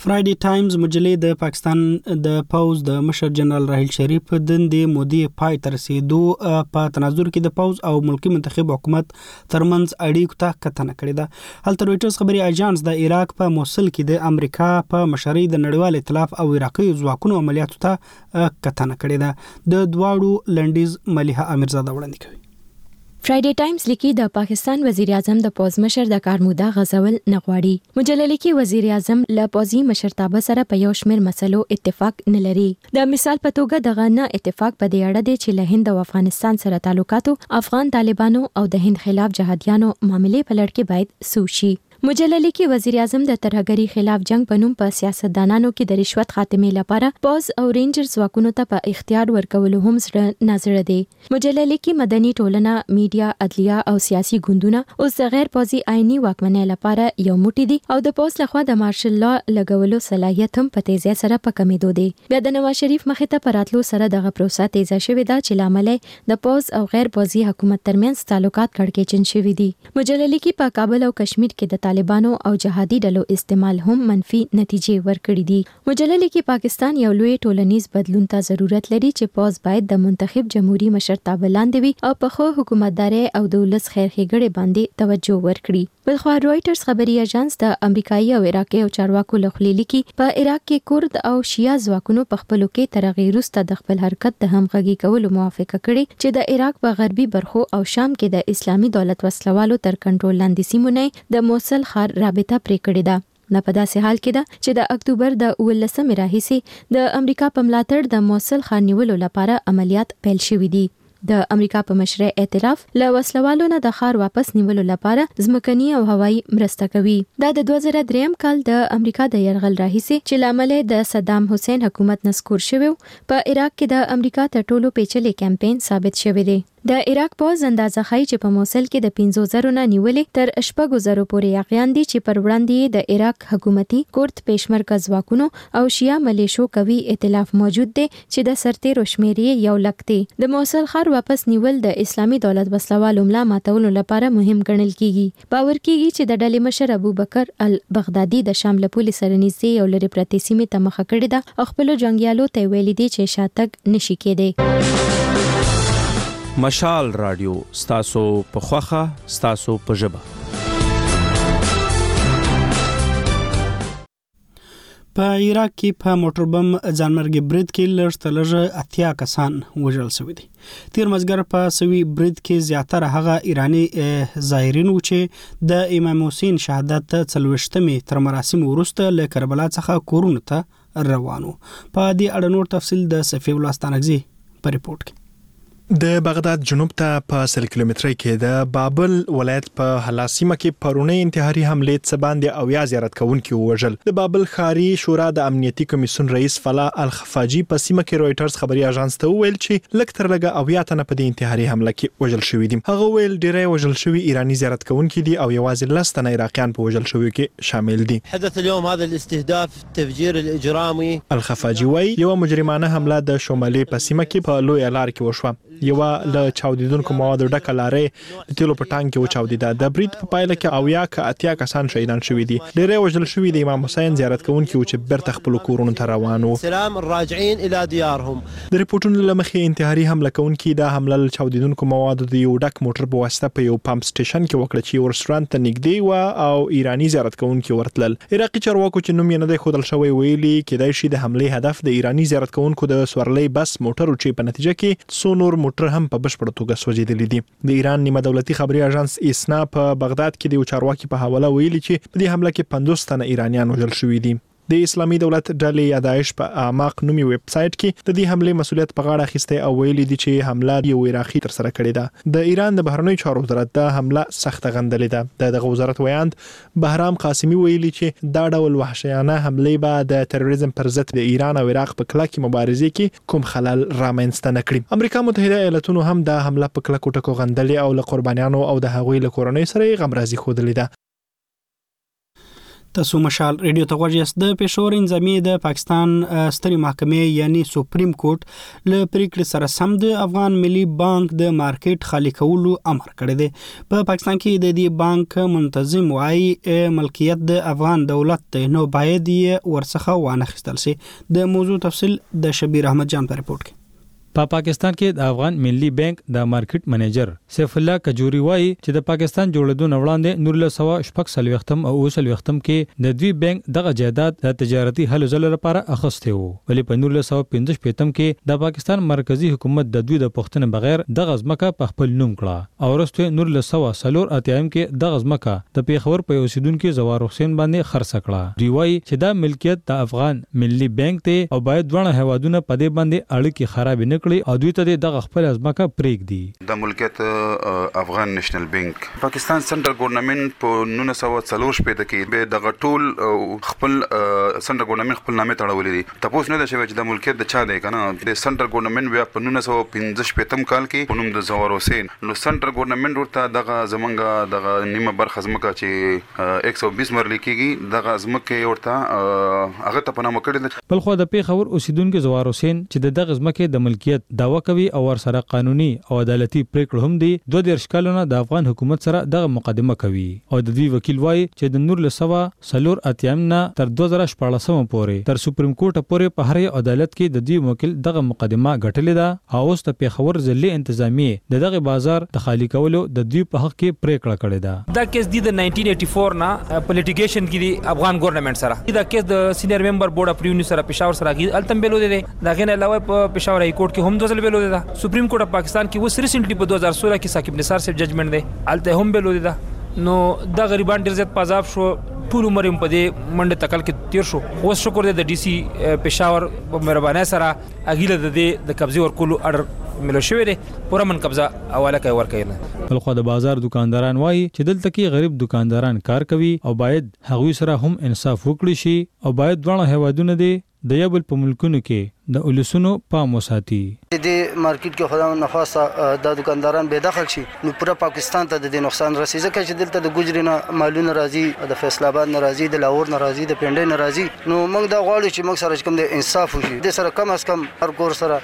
فرایډي ټایمز مجلې د پاکستان د پوز د مشر جنرال راحیل شریف د دندې مودې پای ته رسیدو په تناظر کې د پوز او ملکی منتخب حکومت ترمنځ اړیکو ته کتنه کړې ده. هلته رويټرز خبري اژانس د عراق په موصل کې د امریکا په مشرۍ د نړیوال ائتلاف او عراقي ځواکونو عملیاتو ته کتنه کړې ده. د دواړو لنډیز مليحه امیرزاده وړاندې کوي. فرایډي ټایمز لیکي د پاکستان وزیر اعظم د پوز مشر د کار موده غزول نغواړي. مجله لیکي وزیر اعظم له پوزي مشرتابه سره په یو شمېر مسلو اتفاق نه لري. د مثال په توګه دغه نه اتفاق په دې اړه دی چې له هند او افغانستان سره تعلقاتو، افغان طالبانو او د هند خلاف جهادیانو معاملې په لړ کې باید سوشي. مجله لیکي وزیر اعظم د ترهګری خلاف جنگ په نوم په سیاستدانانو کې د رشوت خاتمه لپاره پوز او رینجر ځواکونو ته په اختیار ورکول هم زړه نظر دی. مجله لیکي مدني ټولنه، میډیا، عدلیه او سیاسي ګوندونه اوس د غیر پوزي آئینی واکمنۍ لپاره یو موټی دي او د پوز لخوا د مارشل لا لګولو صلاحیت هم په تیزی سره په کمیدو دی. بیا د نواز شریف مخې ته پراتلو سره دغه پروسه تیزه شوې ده چې لامل د پوز او غیر پوزي حکومت ترمنځ تعلقات کړکېچن شوي دي. مجله لیکي په کابل او کشمیر کې د طالبانو او جهادي ډلو استعمال هم منفي نتیجې ورکړي دي. مجله لیکي پاکستان یو لوی ټولنیز بدلون ته ضرورت لري چې پوز باید د منتخب جمهوریت مشرتابه لاندې وي او په خو حکومتداري او د ولس خیر ښېګړې باندې توجه ورکړي. بلخوا رويټرز خبري اژانس د امریکایي او عراقي او چارواکو لخوا لیکي په عراق کې کورد او شیعه ځواکونو په خپلو کې تر هغې وروسته د خپل حرکت د همغږي کولو موافقه کړې چې د عراق په غربي برخو او شام کې د اسلامي دولت وسلوالو تر کنټرول لاندې سیمو نه د موصل ښار رابطه پرې کړې ده. نه په داسې حال کې ده چې د اکتوبر د 19 راهیسې د امریکا په ملاتړ د موصل ښار نیولو لپاره عملیات پیل شوي دي. د امریکا په مشرۍ ائتلاف له وسلوالو نه د ښار واپس نیولو لپاره ځمکني او هوایي مرسته کوي. دا د 2003 کال د امریکا د یرغل راهیسې چې لامل د صدام حسین حکومت نسکور شوی په عراق کې د امریکا تر ټولو پیچلي کمپاین ثابت شوی دی. د عراق پوز اندازه ښیي چې په موصل کې د 50,000 نه نیولې تر 6,000 پورې یاغیان دي چې پر وړاندې د عراق حکومتي کورد پېشمرکه ځواکونو او شیعه ملیشو قوي ائتلاف موجود دی چې د سرتیرو شمېر یو لک دی. د موصل ښار واپس نیول د اسلامي دولت وسلوالو ملا ماتولو لپاره مهم ګڼل کیږي. باور کیږي چې د ډلې مشر ابوبکر البغدادي د شام له پولې سره نږدې یو لرې پرتې سیمې ته مخه کړې ده او خپلو جنګیالو ته ویلي دي چې شاتګ نشي کېدی. مشال رادیو ستاسو په خوخه ستاسو په ژبه. په عراق کې په موټر بم ځانمرګي برید کې لږ 80 کسان وژل شوي دي. تیر مازګر په سوي برید کې زیاتره هغه ایرانی ظاهرین و چې د امام حسین شهادت 40مې تر مراسم وروسته له کربلا څخه کورونو ته روانو. په دې اړه نور تفصیل د صفي ولاستانګزي په ریپورت کې. د بغداد جنوب ته په 100 کیلومترۍ کې د بابل ولایت په حلاسیمه کې پرونی انتحاري حمله څه باندې او یا زیارت کوونکي وژل. د بابل خاري شورا د امنیتي کمیسیون رئیس فلاح الخفاجي په سیمه کې رويټرز خبري اژانس ته ویل چې لکه تر لګه او یا تنه په دې انتحاري حمله کې وژل شوی دي. هغه ویل ډیری وژل شوی ایرانی زیارت کوونکي دي او یوازې لستنه عراقیان په وژل شوی کې شامل دي. حدث اليوم هذا الاستهداف التفجير الاجرامي. الخفاجي وایي یو مجرمانه حمله د شمالي په سیمه کې په لوی لار کې وشوه. یو له چاودیدونکو موادو ډکه لارې د تیلو په ټانک کې وچاودیده. د برید په پایله کې او یا اتیا کسان شهیدان شوي دي. ډیری وژل شوي د امام حسین زیارت کوونکي چې بیرته خپل کورونو ته روان وو. سلام الراجعين الى ديارهم. د ریپورتونو له مخې انتحاري حمله کوونکي د حمله له چاودیدونکو موادو د یو ډک موټر په واسطه په یو پمپ سټیشن کې وکړه چې ورستورانت ته نږدې و او ایرانی زیارت کوونکي ورتلل. عراقي چارواکو چې نوم یې نه دی ښودل شوی ویلي کېدای شي د حملې هدف د ایرانی زیارت کوونکو د سورلۍ بس موټر چې په نتیجه کې څو نور موټر هم په بشپړ توګه سوځېدلي دي. د ایران نیمه دولتي خبري اژانس اسنا په بغداد کې د یو چارواکي په حواله ویلي چې په دې حمله کې 50 تنه ایرانیان وژل شوي دي. د اسلامي دولت ډلې یا داعش په اعماق نومي ویب سټ کې د دې حمله مسؤلیت په غاړه اخیسته او ویلي دي چې حمله یو عراقي تر سره کړې ده. د ایران د بهرنی چارو وزارت د حمله سخت غندلې ده. د وزارت ویاند بهرام قاسمی ویلي چې دا ډول وحشیانه حمله به د تروریزم پر ضد د ایران او عراق په کلکه مبارزه کې کوم خلل رامنځته نه کړي. امریکا متحده ایالاتونو هم د حمله په کلکو ټکو غندلې او له قربانیانو او د هغوی له کورنۍ سره غمرازي خوده لیده. تاسو مشال ریډیو ته غوږ یاست. د پېښور انضمامي د پاکستان سترې محکمې یعنی سپریم کورټ له پریکړې سره سم د افغان ملي بانک د مارکیټ خالي کولو امر کړی دی. په پاکستان کې د دې بانک منتظم وايي ملکیت د افغان دولت دی، نو باید یې ورڅخه وانخیستل شي. د موضوع تفصیل د شبیر احمد جان په رپورت کې. په پاکستان کې د افغان ملي بانک د مارکیټ منیجر سیف الله کجوري وایي چې د پاکستان جوړېدو نه وړاندې 1946 او 1940 کې د دوی بانک دغه جایداد د تجارتي هلو ځلو لپاره اخیسته وو، ولی په 1955 کې د پاکستان مرکزی حکومت د دوی د پښتنې بغیر دغه ځمکه په خپل نوم کړه او ورسته 1943 کې دغه ځمکه د پیښور په اوسیدونکو زوار حسین باندې خرڅ کړه. دوی وایي چې دا ملکیت د افغان ملي بانک ته او باید ډوړه هوادونه په دې باندې اړیکې خراب نه او دوی ته دغه خپل ازمکه پریک دی. د ملکیت افغان نېشنل بانک پاکستان سنټرل ګورنمنت په 1944 کې به دغه ټول خپل سنټرل ګورنمنت خپل نامه تړولې دي. تاسو نه دا شوی چې د ملکیت د چا دی کنه. د سنټرل ګورنمنت بیا په 1955 کال کې په نوم د زوار حسین نو سنټرل ګورنمنت ورته دغه زمونږه دغه نیمه برخه ځمکه چې 120 مرلي کېږي دغه ځمکه ورته هغه ته په نامه کړی. بل خو د پیښور اوسیدونکو زوار حسین چې دغه ځمکه د ملکیت دعوا کوي او ورسره قانوني او عدالتي پریکړه هم دي. 2 کلونه د افغان حکومت سره دغه مقدمه کوي او د دوی وکیل وایي چې د 1948 نه تر 2014 پورې تر سپریم کورټ پورې په هر عدالت کې د دوی وکیل دغه مقدمه غټلې ده او اوس د پیښور ضلع انتظامی دغه بازار د خالی کولو د دوی په حق کې پریکړه کړې ده. دا کیس د 1984 نه پولیټیکیشن کې دی افغان ګورنمنت سره. دا کیس د سینیئر ممبر بورډ اف ریونیو سره پېښور سره کې التم بیلو دي. دا غنه علاوه په پېښور های کورټ کې هم دوزل بیلو ده. سپریم کورټ اف پاکستان کې وس ریسنټلی په 2016 کې ثاقب نثار صاحب ججمنټ دی الته هم بیلو ده. نو دا غریبان ډیر زیات پازاب شو، ټول عمر په دې منډه تکل کې تیر شو. اوس شکر دی د ډي سي پېښور په مهرباني سره اګیله د دې د قبضه ورکولو اډر ملو شوی دی پوره من قبضه حواله کوي ورکوي نه. بل خو د بازار دکانداران وایي چې دلته کې غریب دکانداران کار کوي او باید هغوی سره هم انصاف وکړي شي او باید ډوړه هوادونه دي د یو بل په ملکونو کې د اولسونو پام وساتي. د مارکیټ کې خدای نه خاصه د دکانداران به داخل شي نو پورا پاکستان ته د نقصان رسي. ځکه چې دلته د ګجري نه مالونه راځي، د فیصل آباد نه راځي، د لاهور نه راځي، د پنډۍ نه راځي. نو موږ دا غواړو چې موږ سره کوم د انصاف وشي. د سره کم از کم هر کور سره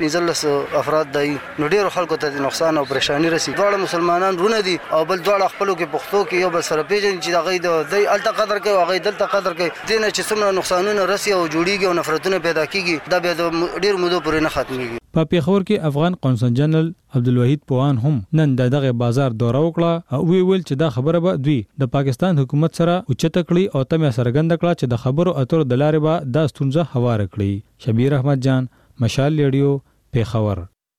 15 افراد دی نو ډیرو خلکو ته د نقصان او پریشانی رسي. ډول مسلمانان رونه دي او بل ډول خپلو کې پښتو کې یو بل سره پیژن چې دغه د الته قدر کوي او هغه دلته قدر کوي. دینه چې څومره نقصانونه رسي او جوړیږي او نفرتونه پیدا کیږي دا به ډیر مودو پورې نه ختميږي. په پیښور کې افغان قونسل جنرال عبدالوحید پوان هم نن دغه بازار دوره وکړه او ویل چې دا خبره به دوی د پاکستان حکومت سره اوچته کړي او تمه سرګند کړه چې د خبرو اترو د لارې به دا ستونزه هوار کړي. شبیر احمد جان، مشال ریډیو، پیښور.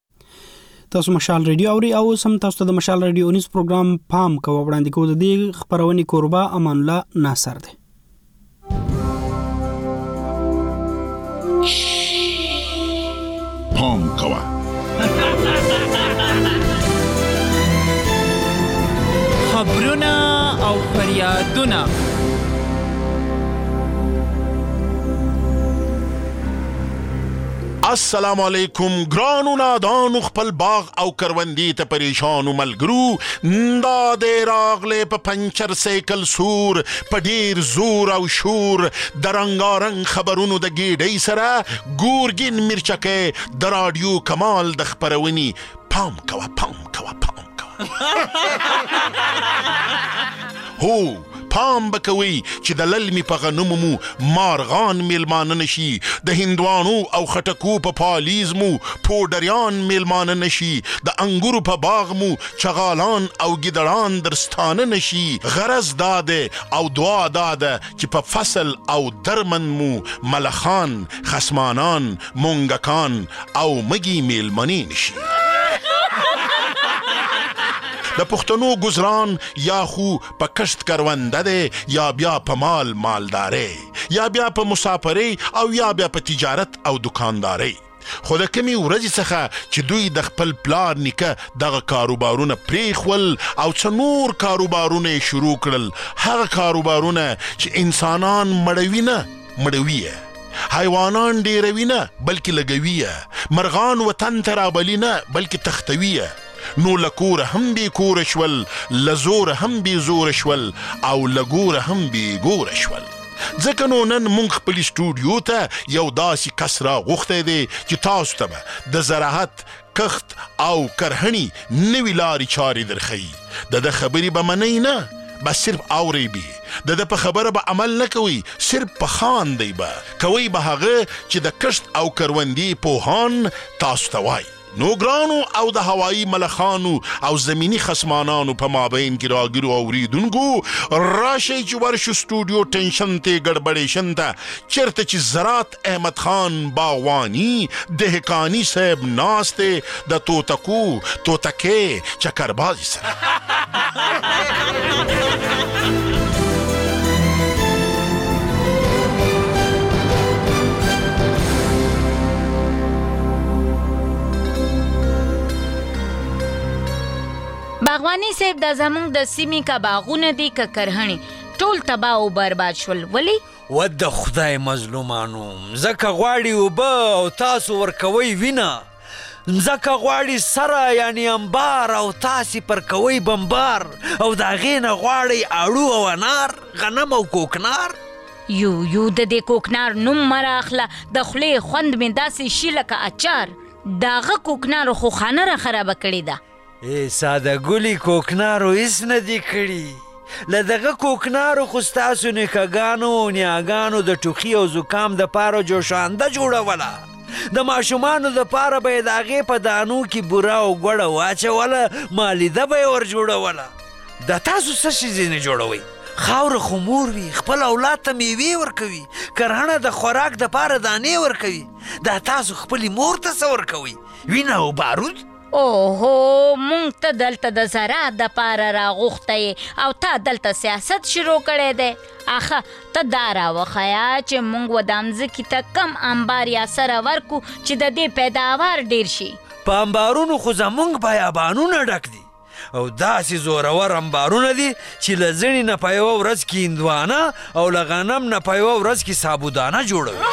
تاسو مشال ریډیو اوري او سم تاسو د مشال ریډیو نیوز پروګرام پام کوو وړاندې کوو. د دې خبرونې کوربه امان الله ناصر دی. پام کوه خبرونه او فریادونه السلام علیکم ګرانو نادانو خپل باغ او کروندې ته پریشانو ملګرو دا د راغله په پنچر سایکل سور په ډیر زور او شور د رنگارنګ خبرونو د ګیډۍ سره ګورګین مرچکه د رادیو کمال د خبرونی پام کوه پام کوه پام کوه هو پام بکوي چې د للمی په غنمو مو مارغان میلمان نشي، د هندوانو او خټکو په پالیز مو پودریان میلمان نشي، د انګورو په باغ مو چغالان او ګیدړان درستانه نشي. غرض داده او دعا داده چې په فصل او درمن مو ملخان، خصمانان، مونګکان او مګي میلمنی نشي. د پښتنو گزاران یا خو په کشت کرونده ده یا بیا په مالداري یا بیا په مسافري او یا بیا په تجارت او دکانداري. خو د کمی ورځې څخه چې دوی د خپل پلار نیکه دغه کاروبارونه پریخول او څه نور کاروبارونه شروع کړل، هغه کاروبارونه چې انسانان مړوي حیوانان ډیروي نه بلکې لګوي، مرغان وطن ته رابلي نه بلکې تختوي، نو لکور هم بی کور شول، لزور هم بی زور شول او لګور هم بی ګور شول. ځکه نو نن مونږ خپل سټوډیو ته یو داسې کس راغوښتی دی چې تاسو ته به د زراعت، کښت او کرهڼې نوې لارې چارې درښیي. د ده خبرې به منئ نه، بس صرف اورئ به. د ده په خبره به عمل نه کوئ، صرف په خاندئ به. کوئ به هغه چې د کښت او کروندې پوهان تاسو ته وایي. نو ګرانو او د هوایي ملخانو او زمینی خصمانانو په مابین کې راګیرو اوریدونکو، راشئ چې ورشو سټوډیو ټنشن ته ګډبډیشن ته، چېرته چې زراعت احمد خان باغواني دهقاني صاحب ناست دی د توتکو توتکې چکربازي سره. باغوانی صاحب دا زمونږ د سیمې که باغونه دي که کرهڼې ټول تباه او برباد شول. ولې؟ ود خدای مظلومانو، ځکه غواړي اوبه او تاسو ورکوئ وینه، ځکه غواړي سره یعنی انبار او تاسې پر کوئ بمبار، او د هغې نه غواړئ اړو او انار، غنم او کوکنار. یو د دې کوکنار نوم مه راخله، د خولې خوند مې داسې شي لکه اچار. د هغه کوکنارو خو خانه را خرابه کړې ده. ساده ګلي کوکنارو هیڅ نه دي کړي، له دغه کوکنارو خو ستاسو نیکهګانو او نیاګانو د ټوخي او زکام دپاره جوشانده جوړوله، د ماشومانو دپاره به یې د هغې په دانو کې بوره او ګوړه واچوله، مالیده به یې ور جوړوله. د تاسو څه شي ځینې جوړوئ؟ خاوره خو مور وي، خپل اولاد ته میوې ورکوي، کرهڼه د خوراک دپاره دانې ورکوي. دا تاسو خپلې مور ته څه ورکوئ؟ وینه او بارود؟ اوهو، مونږ ته دلته د زراعت دپاره راغوښتی او تا دلته سیاست شروع کړی دی. اخه ته دا راوښیه چې مونږ ودان ځمکې ته کم انبار یا سره ورکو چې د دې پیداوار ډیر شي. په انبارونو خو زمونږ بیابانونه ډک دي، او داسې زورور انبارونه دي چې له زړې نه په یوه ورځ کې هندوانه او له غنم نه په یوه ورځ کې سابودانه جوړوي.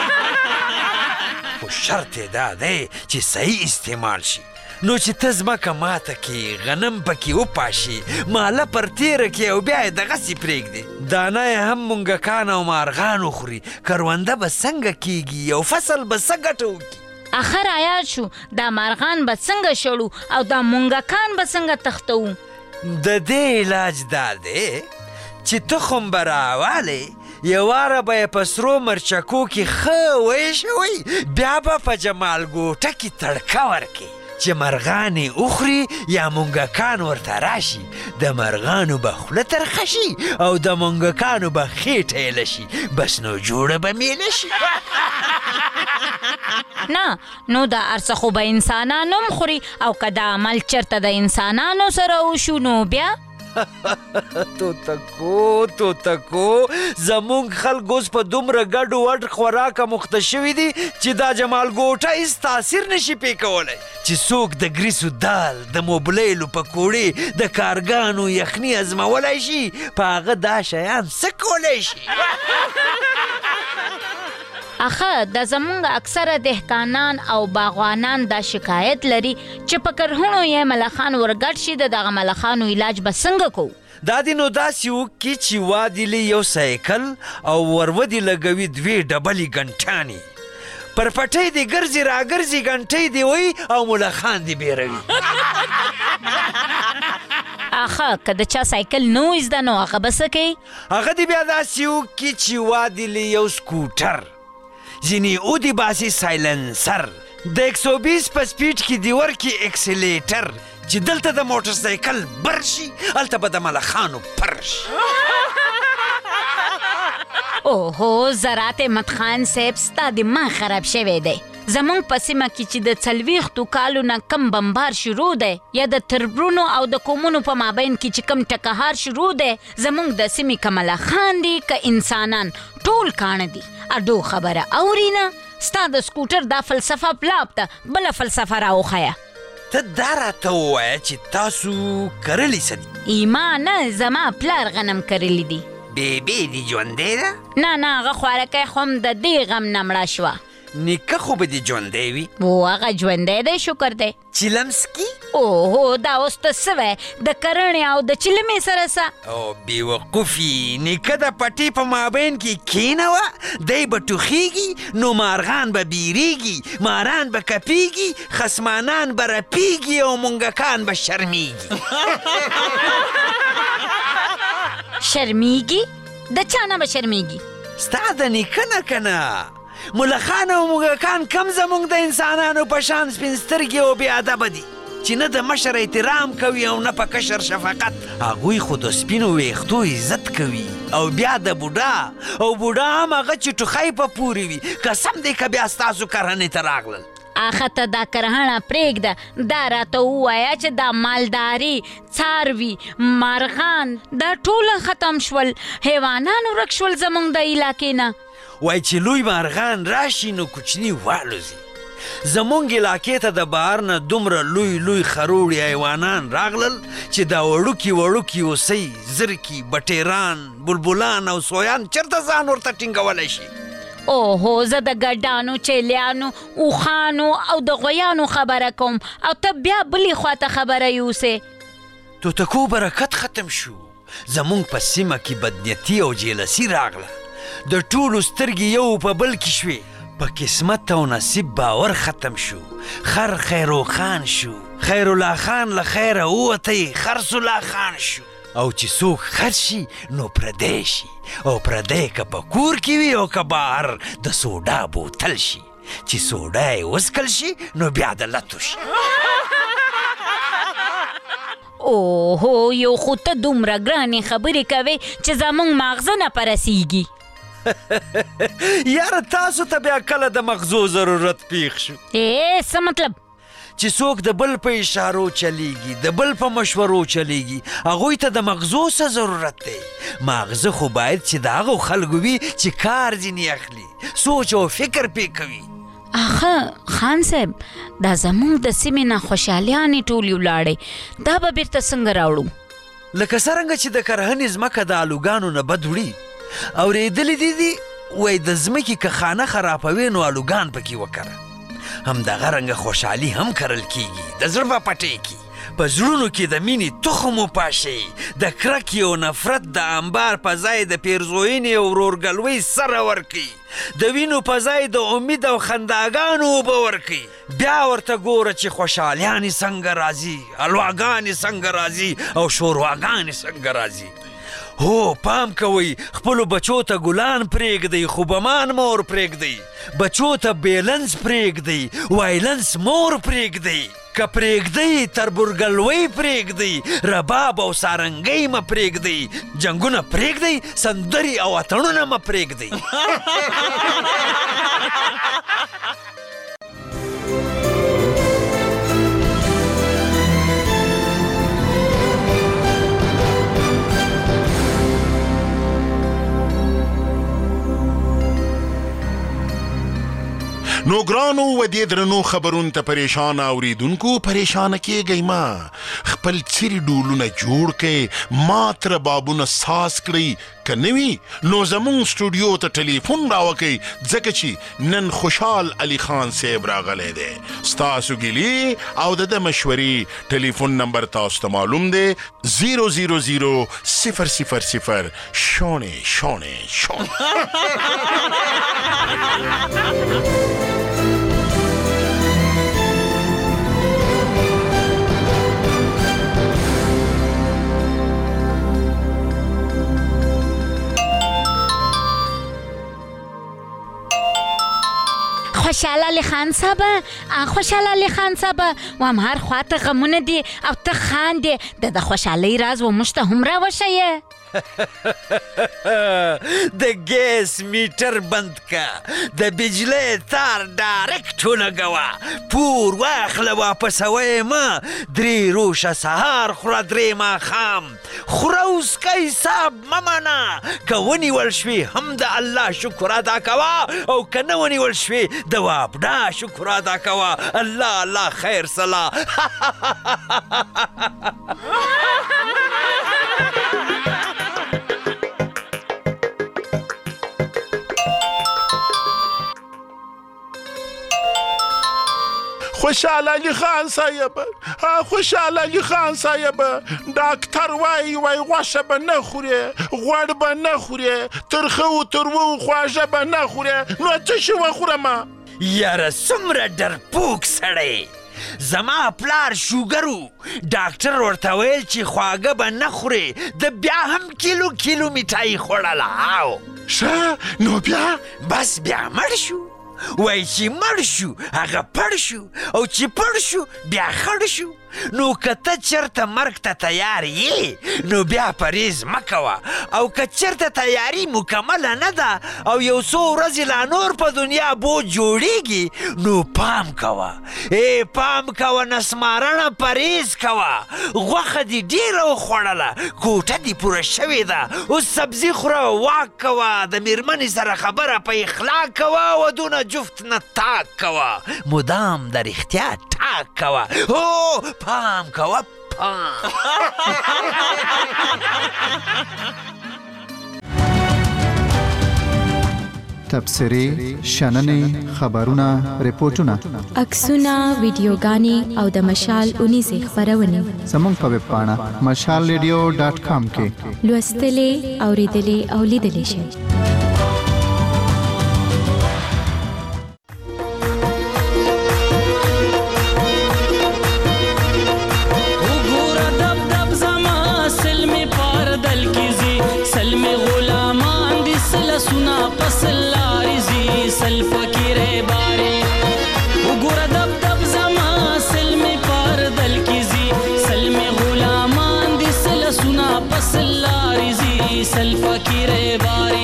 خو شرط یې دا دی چې صحیح استعمال شي. نو چې ته ځمکه ماته کې غنم پکې وپاشي، ماله پر تیره کې او بیا یې دغسې پرېږدې، دانه یې هم مونږکان او مارغان وخوري، کرونده به څنګه کیږي او فصل به څه ګټه وکړي؟ اخر عیاد شو، دا مارغان به څنګه شړو او دا مونږکان به څنګه تختوو؟ د دې علاج دا دی چې تخم به راوالې، یواره به یې په سرو مرچکو کې ښه ویشوئ، بیا به په جمال ګوټه کې تړکه ورکړئ چې مرغانې وخوري یا مونږکان ورته راشي. د مرغانو به خوله ترخه شي او د مونږکانو به خېټه یې لشي، بس نو جوړه به میله شي. نه، نو دا هر څه خو به انسانان هم خوري، او که دا عمل چېرته د انسانانو سره وشو نو بیا توتکو زمونږ خلک اوس په دومره ګډو وډ خوراکه مخته شوي دي چې دا جمال ګوټه هېڅ تاثیر نشي پې کولی، چې څوک د ګریسو دال، د موبلیلو پکوړې، د کارګانو یخني ازمولی شي، په هغه دا شیان څه کولی شي؟ اخه د زمونږ اکثره دهقانان او باغوانان دا شکایت لري چې په کرهڼو یې ملخان ورګډ شي، د دغه ملخانو علاج به څنګه کوو؟ دا دې نو داسې وکړي چې وادلې یو سایکل او ورودې لګوي 2 ډبلې ګنټانې، پر پټۍ دې ګرځي راګرځي، ګنټۍ دې وي او ملخان دې بیروي. اخه که د چا سایکل نه زده نو هغه به څه کوي؟ هغه دې بیا داسې وکړي چې وادلې یو سکوټر، ځینې اودې باسي سایلنسر، د 120 په سپیډ کې دې ورکړي اکسلیټر، چې دلته د موټر سایکل بر شي، هلته به د ملخانو پر شي. اوهو، زراعت احمد خان صاحب ستا دماغ خراب شوی دی. زمونږ په سیمه کې چې د 40 کالو نه کم بمبار شروع دی، یا د تربرونو او د قومونو په مابین کې چې کم ټکهار شروع دی، زمونږ د سیمې که ملخان دي که انسانان ټول کاڼه دي. اډو خبره اوري نه؟ ستا د سکوټر دا فلسفه پلاپ ته بله فلسفه راوښیه. ته دا راته ووایه چې تاسو کرلی څه دي؟ ایما نه، زما پلار غنم کرلی دي. بیبي دې ژوندی ده؟ نه، هغه خوارکی خو هم د دې غم نه مړه شوه. نیکه خو به دې ژوندی وي و هغه ژوندی دی شکر دی چیلمسکي اوهو دا اوس ته څه وی د کرڼې او د چلمې سره څه او بېوقوفي نیکه د پټې په مابین کې کښېنوه دی به ټوخېږي نو مارغان به بیریږي ماران به کپېږي خسمانان به رپېږي او مونګکان به شرمېږي شرمېږي د چا نه به شرمېږي ستا د نیکه نه که نه ملخان او موږکان کم زموږ د انسانانو په شان سپین سترګې او بې ادبه دي چې نه د مشر احترام کوي او نه په کشر شفقت هغوی خو د سپینو ویښتو عزت کوي او بیا د بوډا او بوډا هم هغه چې ټوخی په پورې وي قسم دی که بیا ستاسو کرهنې ته راغلل آخه ته دا کرهڼه پرېږده دا راته ووایه چې دا مالداري څاروي مارغان دا ټول ختم شول حیوانان ورک شول زموږ د علاقې نه وای چې لوی مارغان راشي نو کوچني والوځي زمونږ علاقې ته د بهر نه دومره لوی لوی خروړي حیوانان راغلل چې دا وړوکي وړوکي اوسۍ زرکي بټیران بلبلان او سویان چېرته ځان ورته ټینګولی شي اوهو زه د ګډانو چیلیانو اوښانو او د غویانو خبره کوم او ته بیا بلې خواته خبره یوسې توتکو برکت ختم شو زمونږ په سیمه کې بدنیتي او جیلسي راغله د ټولو سترګې یو په بل کې شوې په قسمت او نصیب باور ختم شو خر خیرو خان شو خیر الله خان له خیره ووتی خرس الله خان شو او چې څوک خر شي نو پردی شي او پردی که په کور کې وي او که بهر د سوډا بوتل شي چې سوډا یې وڅکل شي نو بیا د لتو شي اوهو یو خو ته دومره ګرانې خبرې کوې چې زموږ ماغزه نه پرسیږي یاره تاسو ته بیا کله د مغزو ضرورت پیښ شو څه مطلب چې څوک د بل په اشارو چلیږي د بل په مشورو چلیږي هغوی ته د مغزو څه ضرورت دی ماغزه خو باید چې د هغو خلکو وي چې کار ځینې اخلي سوچ او فکر پې کوي آخه خان صاحب دا زموږ د سیمې نه خوشحالیانې ټولې ولاړې دا به بیرته څنګه راوړو لکه څرنګه چې د کرهنې ځمکه د الوګانو نه بد وړي اورېدلې دي وای د ځمکې که خانه خرابوي نو الوګان پکې وکره همدغه رنګه خوشحالي هم کرل کیږي د زړه په پټۍ کې په زړونو کې د مینې تخم وپاشئ د کرکې او نفرت د انبار په ځای د پیرزوینې او ورورګلوۍ سره ورکئ د وینو په ځای د امید او خنداګانو اوبه ورکئ بیا ورته ګوره چې خوشحالیانې څنګه راځي الواګانې څنګه راځي او شورواګانې څنګه راځي هو پام کوئ خپلو بچو ته ګلان پرېږدئ خوبمان مور پرېږدئ بچو ته بیلنس پرېږدئ وایلنس مور پرېږدئ که پرېږدئ تربورګلوۍ پرېږدئ رباب او سارنګۍ مه پرېږدئ جنګونه پرېږدئ سندرې او اتڼونه مه پرېږدئ نو ګرانو و دې درنو خبرونو ته پریشان اوریدونکو پریشانه کیږئ ما خپل څیرې ډولونه جوړ کړئ ما تر بابونه ساز کړئ که نه وي نو زموږ سټوډیو ته ټلیفون راوکئ ځکه چې نن خوشحال علي خان صاحب راغلی دی ستاسو ګیلې او د ده مشورې ټلیفون نمبر تاسو ته معلوم دی 000 شونې خوشحال علي خان صاحب وام هر خواته غمونه دي او ته خاندې د خوشحالۍ راز و موږ ته هم راوښیه د ګیس میټر بند که د بجلی تار ډایرکټ ولګوه پور واخله واپسوی مه 3 روشه سهار خوره 3 ماښام خوره اوسکه حساب مه منه که ونیول شوې هم د الله شکر ادا کوه او که نه ونیول شوې د وابډا شکر ادا کوه الله خیر صلاح خوشحال علي خان صاحب خوشحال علي خان صاحب ډاکټر وای غوښه به نه خوري غوړ به نه خوري ترخه و تروه خواږه به نه خوري نو څه شی وخورم یاره څومره ډرپوک سړی زما پلار شوګرو ډاکټر ورته ویل چې خواږه به نه خوري د بیا هم کیلو میټایي خوړله ښه نو بیا بس بیا مړ شو وای چې مړ شو هغه پړ شو او چې پړ شو بیا خړ شو نو که ته چېرته مرګ ته تیار یې نو بیا پرهیز مه کوه او که چېرته تیاري مکمله نه ده او یو څو ورځې لا نور په دنیا بوج جوړیږي نو پام کوه پام کوه نسمارنه پرهیز کوه غوښه دې ډېره وخوړله کوټه دې پوره شوې ده اوس سبزي خوره واک کوه د مېرمنې سره خبره په اخلاق کوه ودونه جفت نه تاک کوه مدام د رښتیا ټاک کوه هو پام کوه پام تبصرې شننې خبرونه ریپورتونه عکسونه ویډیوګانې او د مشال اونیزې خپرونې زموږ په ویب پاڼه mashalradio.com کې لوستلې اوریدلې او لیدلې شئ सुना पसलारी जी सल फकीरे बारे उगुरा दब दब जमा सल में पार दल की जी सल में गुलामान दी सल सुना पसलारी जी सल फकीरे बारे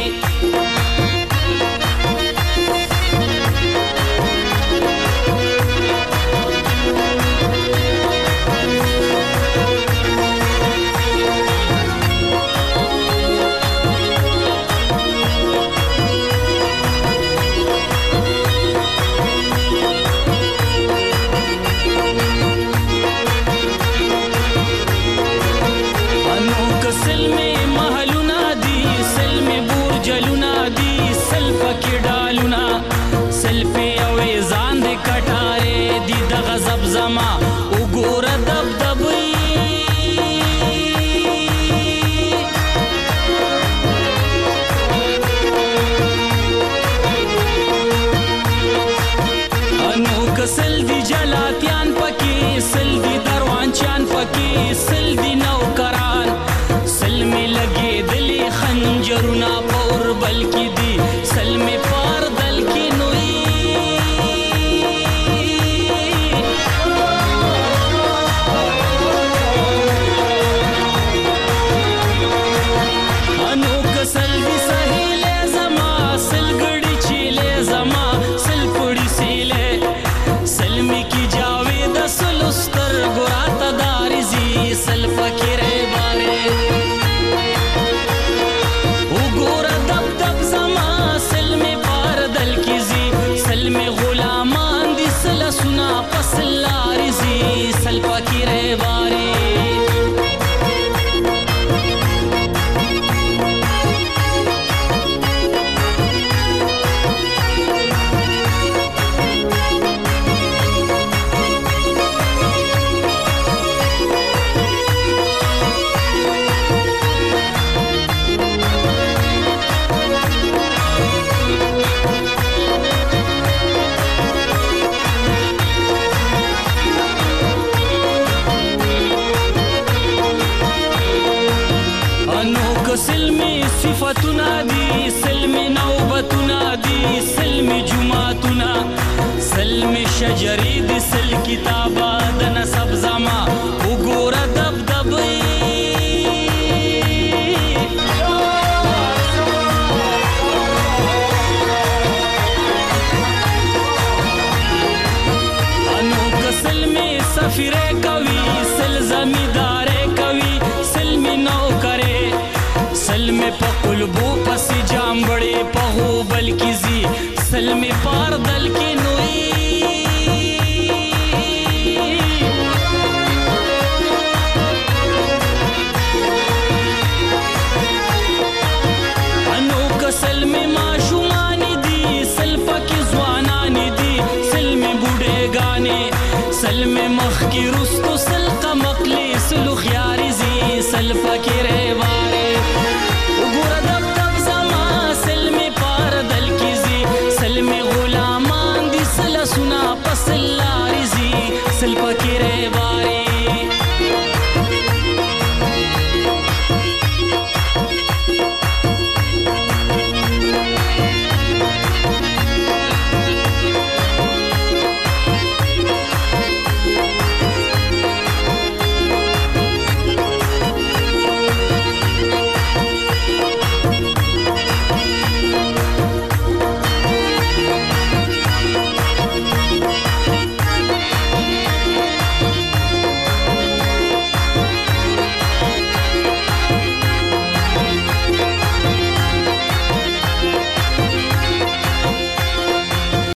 صفتنا دي سلم نوبتنا دي سلم جمعتنا سلم شجري دي سل كتابا د نسب زما وګوره دبدبي انو کسلمي سفيره کوي سل زمیداره کوي سلم نو کرے سلم په قلبو پس جام بڑے په هو بلکی زی سلم پار دل کی